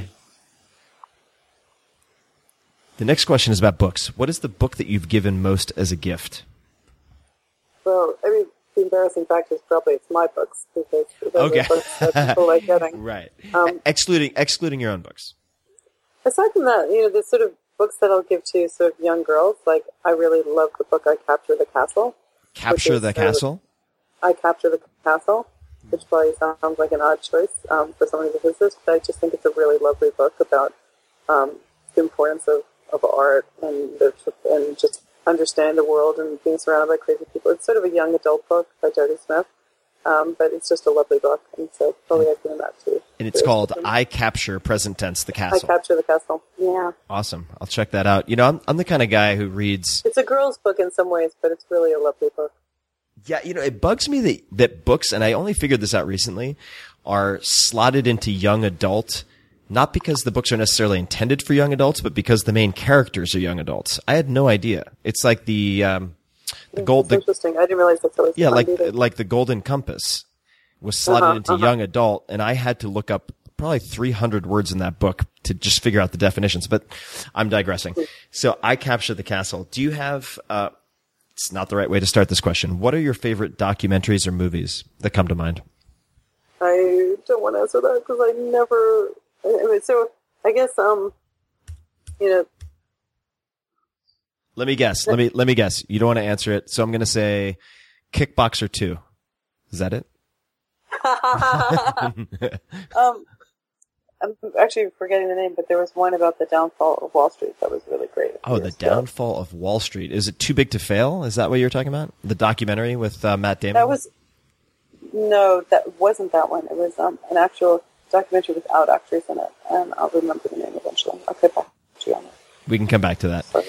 next question is about books. What is the book that you've given most as a gift? Well, the embarrassing fact is probably it's my books, because those are books that people like getting. Right. Excluding your own books. Aside from that, the sort of books that I'll give to sort of young girls, like I really love the book I Capture the Castle. Capture the Castle? I Capture the Castle, which probably sounds like an odd choice for someone who's a physicist, but I just think it's a really lovely book about the importance of art and just understanding the world and being surrounded by crazy people. It's sort of a young adult book by Jody Smith. but it's just a lovely book, and so probably I've given that too. And it's called I Capture, present tense, the Castle. I Capture the Castle. Yeah. Awesome. I'll check that out. You know, I'm the kind of guy who reads... It's a girl's book in some ways, but it's really a lovely book. Yeah, you know, it bugs me that books, and I only figured this out recently, are slotted into young adult, not because the books are necessarily intended for young adults, but because the main characters are young adults. I had no idea. It's like the gold... That's interesting. I didn't realize that's always Yeah, like the Golden Compass was slotted into young adult, and I had to look up probably 300 words in that book to just figure out the definitions, but I'm digressing. So I Capture the Castle. Do you have... it's not the right way to start this question. What are your favorite documentaries or movies that come to mind? I don't want to answer that because I never... I mean, so I guess, you know... Let me guess. Let me guess. You don't want to answer it, so I'm going to say Kickboxer 2. Is that it? I'm actually forgetting the name, but there was one about the downfall of Wall Street that was really great. Oh, the downfall of Wall Street. Is it Too Big to Fail? Is that what you're talking about? The documentary with Matt Damon? No, that wasn't that one. It was an actual documentary without actors in it, and I'll remember the name eventually. I'll get back to you on that. We can come back to that. Sorry.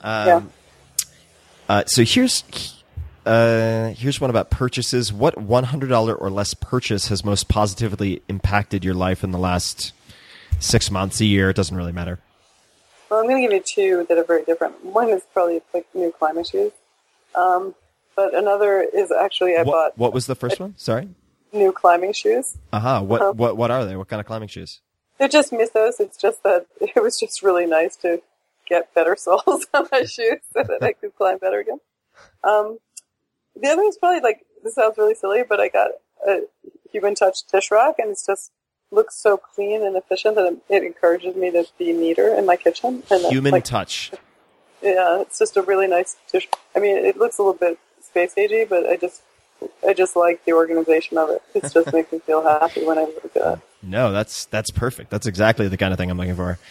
So here's one about purchases. What $100 or less purchase has most positively impacted your life in the last 6 months, a year? It doesn't really matter. Well, I'm going to give you two that are very different. One is probably like new climbing shoes. But another is actually I bought... What was the first one? Sorry? New climbing shoes. What are they? What kind of climbing shoes? They're just Mythos. It's just that it was just really nice to get better soles on my shoes so that I could climb better again. The other is probably like, this sounds really silly, but I got a Human Touch dish rack, and it just looks so clean and efficient that it encourages me to be neater in my kitchen. And Human Touch. Yeah, it's just a really nice dish. I mean, it looks a little bit space agey, but I just like the organization of it. It just makes me feel happy when I look at it. No, that's perfect. That's exactly the kind of thing I'm looking for.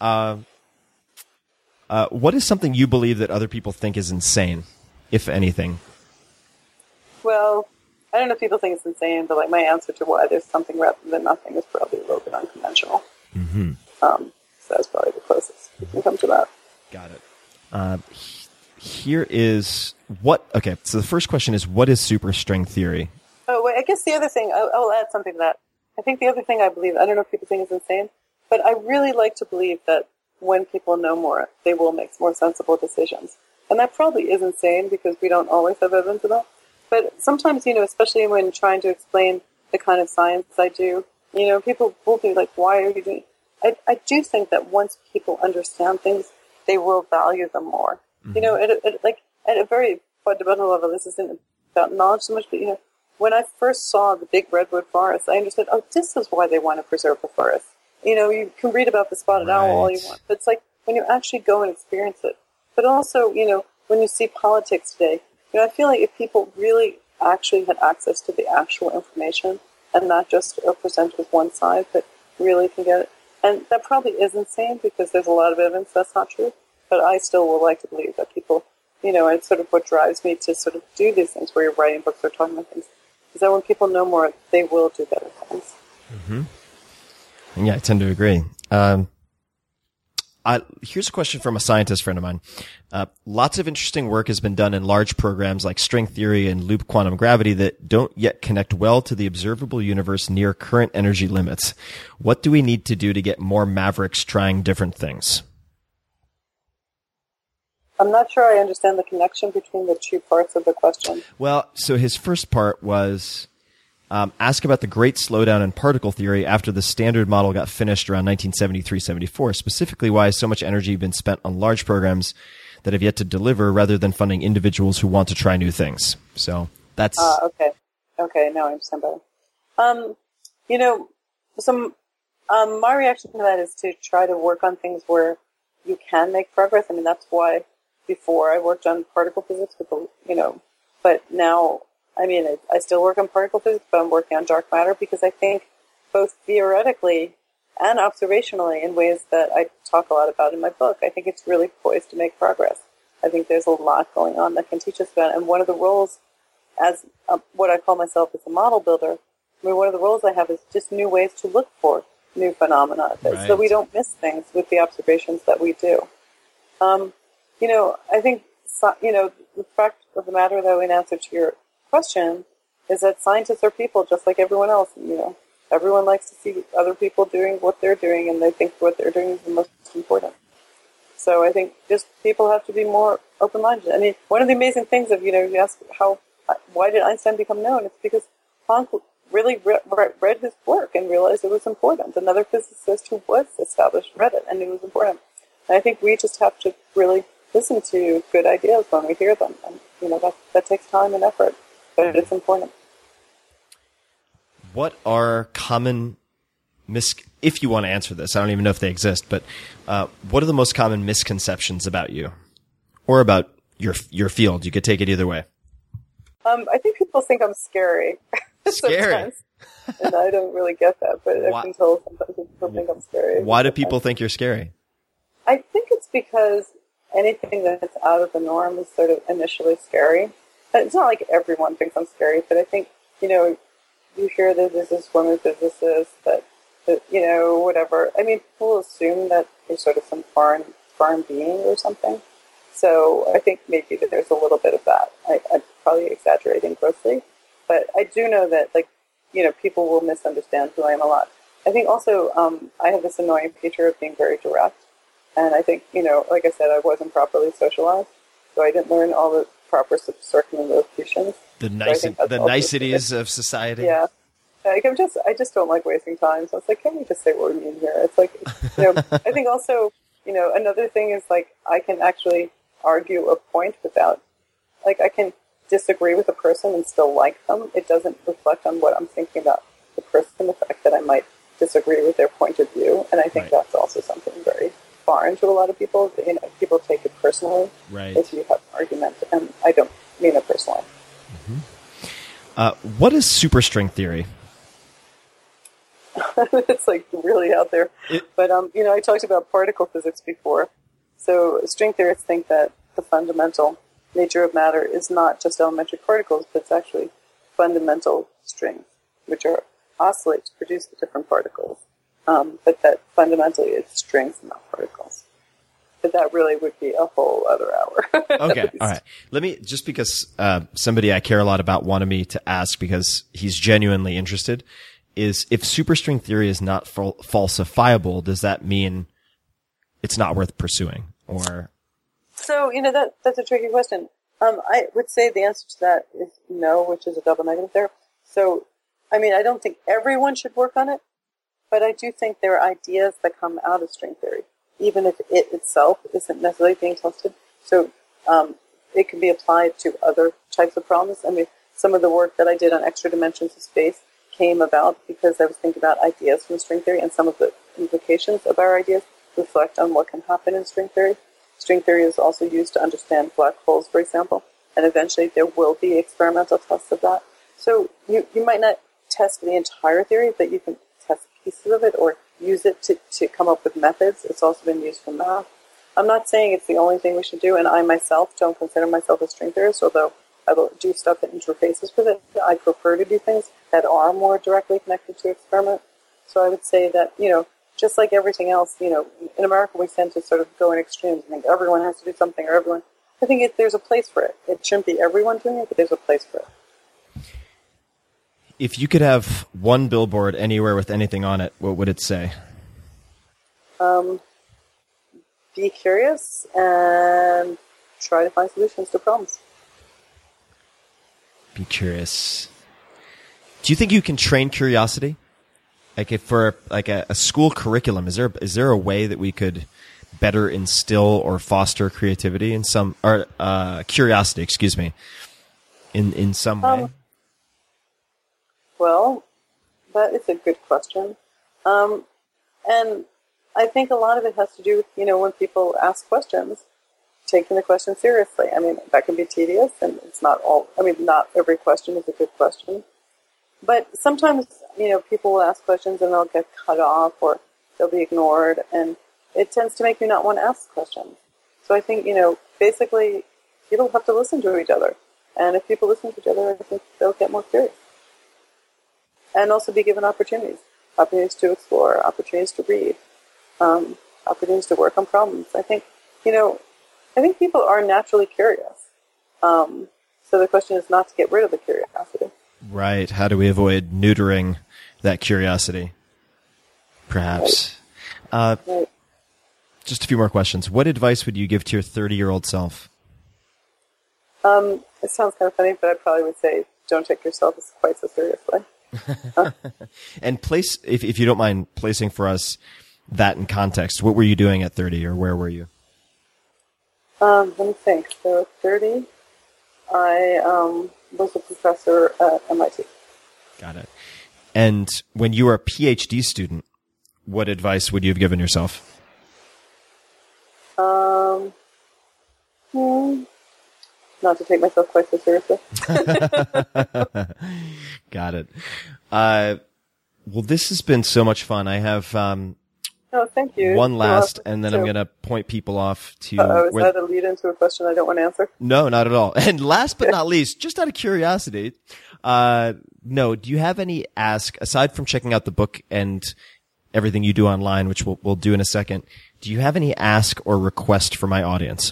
What is something you believe that other people think is insane, if anything? Well, I don't know if people think it's insane, but like my answer to why there's something rather than nothing is probably a little bit unconventional. Mm-hmm. So that's probably the closest we can come to that. Got it. Here is what... Okay, so the first question is, what is superstring theory? Oh, wait, I guess the other thing, I'll add something to that. I think the other thing I believe, I don't know if people think it's insane, but I really like to believe that when people know more, they will make more sensible decisions. And that probably is insane because we don't always have evidence of that. But sometimes, especially when trying to explain the kind of science I do, people will be like, why are you doing it? I do think that once people understand things, they will value them more. Mm-hmm. At a very fundamental level, this isn't about knowledge so much, but, when I first saw the big redwood forest, I understood, this is why they want to preserve the forest. You can read about the spotted owl all you want, but it's like when you actually go and experience it. But also, when you see politics today, I feel like if people really actually had access to the actual information and not just are presented with one side, but really can get it. And that probably is insane because there's a lot of evidence that's not true. But I still would like to believe that people, it's sort of what drives me to sort of do these things where you're writing books or talking about things, is that when people know more, they will do better things. Mm-hmm. Yeah, I tend to agree. Here's a question from a scientist friend of mine. Lots of interesting work has been done in large programs like string theory and loop quantum gravity that don't yet connect well to the observable universe near current energy limits. What do we need to do to get more mavericks trying different things? I'm not sure I understand the connection between the two parts of the question. Well, so his first part was... ask about the great slowdown in particle theory after the Standard Model got finished around 1973-74. Specifically, why has so much energy been spent on large programs that have yet to deliver rather than funding individuals who want to try new things? So that's... Okay, now I understand better. My reaction to that is to try to work on things where you can make progress. I mean, that's why before I worked on particle physics with but now... I still work on particle physics, but I'm working on dark matter because I think both theoretically and observationally in ways that I talk a lot about in my book, I think it's really poised to make progress. I think there's a lot going on that can teach us about it. And one of the roles as what I call myself as a model builder, I mean, one of the roles I have is just new ways to look for new phenomena, so we don't miss things with the observations that we do. I think, the fact of the matter, though, in answer to your question, is that scientists are people just like everyone else. Everyone likes to see other people doing what they're doing, and they think what they're doing is the most important. So I think just people have to be more open-minded. I mean, one of the amazing things of, you ask why did Einstein become known? It's because Planck really read his work and realized it was important. Another physicist who was established read it and it was important. And I think we just have to really listen to good ideas when we hear them. And, that takes time and effort, but it's important. What are common if you want to answer this, I don't even know if they exist, but what are the most common misconceptions about you or about your field? You could take it either way. I think people think I'm scary. Scary. And I don't really get that, but I've been told sometimes people think I'm scary. Why do people think you're scary? I think it's because anything that's out of the norm is sort of initially scary. It's not like everyone thinks I'm scary, but I think, you hear that there's this woman physicist that whatever. I mean, people assume that there's sort of some foreign being or something. So I think maybe there's a little bit of that. I'm probably exaggerating grossly. But I do know that, people will misunderstand who I am a lot. I think also I have this annoying feature of being very direct. And I think, like I said, I wasn't properly socialized. So I didn't learn all the proper circumlocutions. The niceties of society. Yeah. I just don't like wasting time. So it's like, can we just say what we mean here? It's like, I think also, another thing is I can actually argue a point without, I can disagree with a person and still like them. It doesn't reflect on what I'm thinking about the person, the fact that I might disagree with their point of view. And I think that's also something very foreign to a lot of people. People take it personally if you have an argument, and I don't mean it personally. Mm-hmm. What is superstring theory? It's really out there. But, I talked about particle physics before. So string theorists think that the fundamental nature of matter is not just elementary particles, but it's actually fundamental strings, which oscillate to produce the different particles. But that fundamentally it's strings and not particles. But that really would be a whole other hour. Okay, all right. Let me, just because somebody I care a lot about wanted me to ask because he's genuinely interested, is if superstring theory is not falsifiable, does that mean it's not worth pursuing? Or so, that's a tricky question. I would say the answer to that is no, which is a double negative there. So, I don't think everyone should work on it, but I do think there are ideas that come out of string theory, even if it itself isn't necessarily being tested. So, it can be applied to other types of problems. Some of the work that I did on extra dimensions of space came about because I was thinking about ideas from string theory, and some of the implications of our ideas reflect on what can happen in string theory. String theory is also used to understand black holes, for example, and eventually there will be experimental tests of that. So you might not test the entire theory, but you can test pieces of it or use it to come up with methods. It's also been used for math. I'm not saying it's the only thing we should do, and I myself don't consider myself a string theorist, although I will do stuff that interfaces with it. I prefer to do things that are more directly connected to experiment. So I would say that, just like everything else, in America we tend to sort of go in extremes and think everyone has to do something or everyone. I think there's a place for it. It shouldn't be everyone doing it, but there's a place for it. If you could have one billboard anywhere with anything on it, what would it say? Be curious and try to find solutions to problems. Be curious. Do you think you can train curiosity? If for a school curriculum, is there a way that we could better instill or foster creativity in some, or curiosity, excuse me, in some way? Well, that is a good question. And I think a lot of it has to do with, when people ask questions, taking the question seriously. That can be tedious, and it's not not every question is a good question. But sometimes, people will ask questions and they'll get cut off or they'll be ignored, and it tends to make you not want to ask questions. So I think, basically, people have to listen to each other. And if people listen to each other, I think they'll get more curious. And also be given opportunities to explore, opportunities to read, opportunities to work on problems. I think people are naturally curious. So the question is not to get rid of the curiosity. Right. How do we avoid neutering that curiosity? Perhaps. Right. Just a few more questions. What advice would you give to your 30-year-old self? It sounds kind of funny, but I probably would say don't take yourself quite so seriously. And place, if you don't mind placing for us that in context, what were you doing at 30, or where were you? Let me think. So at 30, I was a professor at MIT. Got it. And when you were a PhD student, what advice would you have given yourself? Not to take myself quite so seriously. Got it. Well, this has been so much fun. I have thank you. one last, and then I'm going to point people off to... is that a lead into a question I don't want to answer? No, not at all. And last but not least, just out of curiosity, do you have any ask, aside from checking out the book and everything you do online, which we'll do in a second, do you have any ask or request for my audience?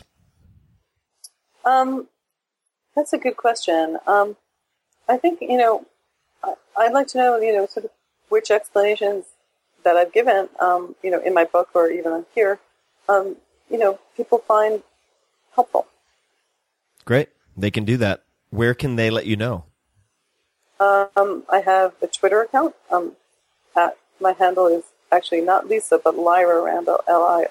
That's a good question. I think, I'd like to know, sort of which explanations that I've given, in my book or even on here, people find helpful. Great. They can do that. Where can they let you know? I have a Twitter account. My handle is actually not Lisa, but Lyra Randall,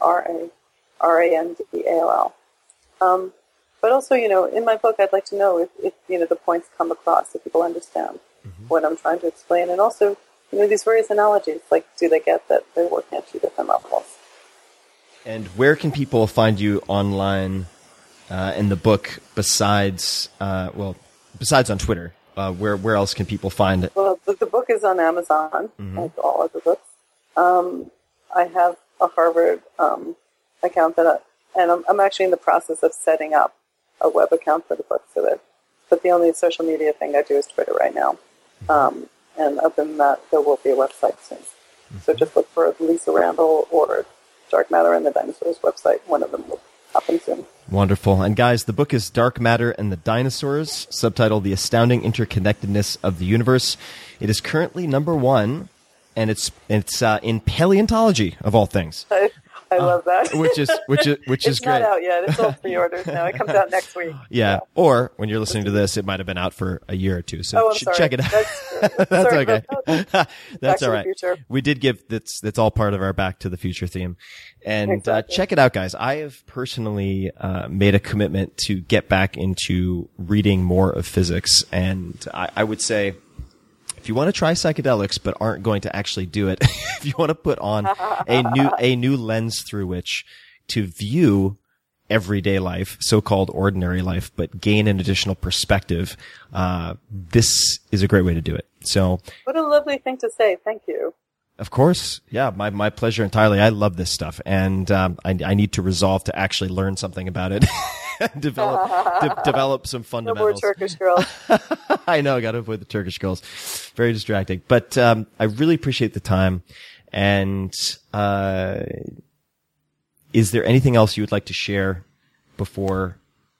LIRARANDALL. But also, in my book, I'd like to know if the points come across, if people understand what I'm trying to explain. And also, these various analogies, like, do they get that they're working at two different levels? And where can people find you online in the book besides on Twitter? Where else can people find it? Well, the book is on Amazon, like all other books. I have a Harvard account and I'm actually in the process of setting up a web account for the book, but the only social media thing I do is Twitter right now. And other than that, there will be a website soon. So just look for Lisa Randall or Dark Matter and the Dinosaurs website. One of them will happen soon. Wonderful. And guys, the book is Dark Matter and the Dinosaurs, subtitled The Astounding Interconnectedness of the Universe. It is currently #1, and it's in paleontology, of all things. I love that. which is it's great. It's not out yet. It's all pre-orders now. It comes out next week. Yeah. Or when you're listening to this, it might have been out for a year or two. So check it out. That's okay. That's all right. We did give that's all part of our Back to the Future theme. And exactly. Check it out, guys. I have personally made a commitment to get back into reading more of physics, and I would say, if you want to try psychedelics but aren't going to actually do it, if you want to put on a new lens through which to view everyday life, so-called ordinary life, but gain an additional perspective, this is a great way to do it. So, what a lovely thing to say. Thank you. Of course. Yeah, my pleasure entirely. I love this stuff, and I need to resolve to actually learn something about it. develop some fundamentals. No more Turkish girls. I know, I got to avoid the Turkish girls. Very distracting. But I really appreciate the time. And is there anything else you would like to share before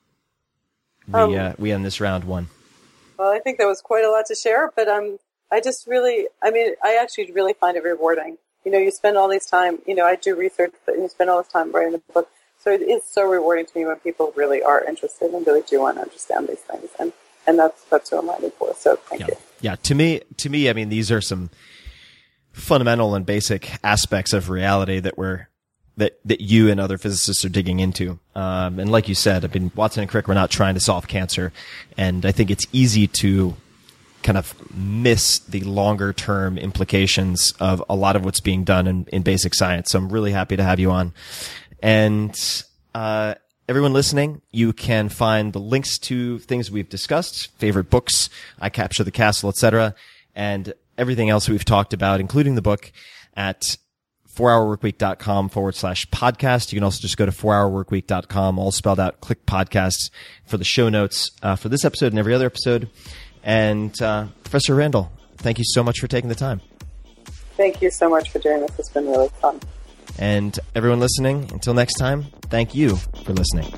we end this round one? Well, I think there was quite a lot to share, but I actually really find it rewarding. You spend all this time, I do research, but you spend all this time writing the book. So it is so rewarding to me when people really are interested and really do want to understand these things. And that's what I'm writing for. So thank you. Yeah. To me, I mean, these are some fundamental and basic aspects of reality that you and other physicists are digging into. And like you said, I mean, Watson and Crick were not trying to solve cancer. And I think it's easy to kind of miss the longer term implications of a lot of what's being done in basic science. So I'm really happy to have you on. And everyone listening, you can find the links to things we've discussed, favorite books, I Capture the Castle, etc., and everything else we've talked about, including the book, at 4hourworkweek.com/podcast. You can also just go to 4hourworkweek.com, all spelled out, click podcasts for the show notes for this episode and every other episode. And Professor Randall, thank you so much for taking the time. Thank you so much for doing this. It's been really fun. And everyone listening, until next time, thank you for listening.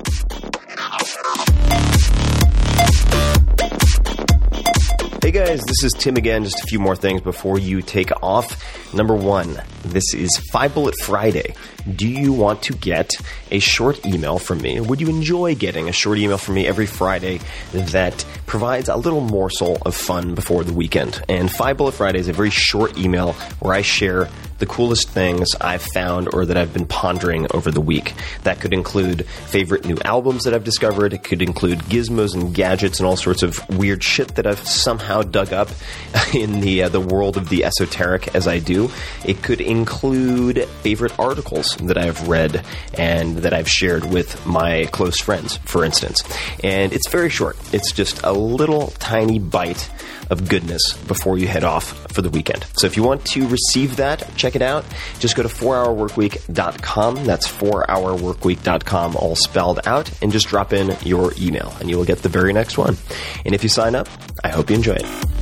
Hey guys, this is Tim again. Just a few more things before you take off. Number one, this is 5 Bullet Friday. Do you want to get a short email from me? Would you enjoy getting a short email from me every Friday that provides a little morsel of fun before the weekend? And 5 Bullet Friday is a very short email where I share the coolest things I've found or that I've been pondering over the week. That could include favorite new albums that I've discovered. It could include gizmos and gadgets and all sorts of weird shit that I've somehow dug up in the world of the esoteric as I do. It could include favorite articles that I've read and that I've shared with my close friends, for instance. And it's very short. It's just a little tiny bite of goodness before you head off for the weekend. So if you want to receive that, check it out. Just go to 4hourworkweek.com. That's 4hourworkweek.com, all spelled out, and just drop in your email, and you will get the very next one. And if you sign up, I hope you enjoy it.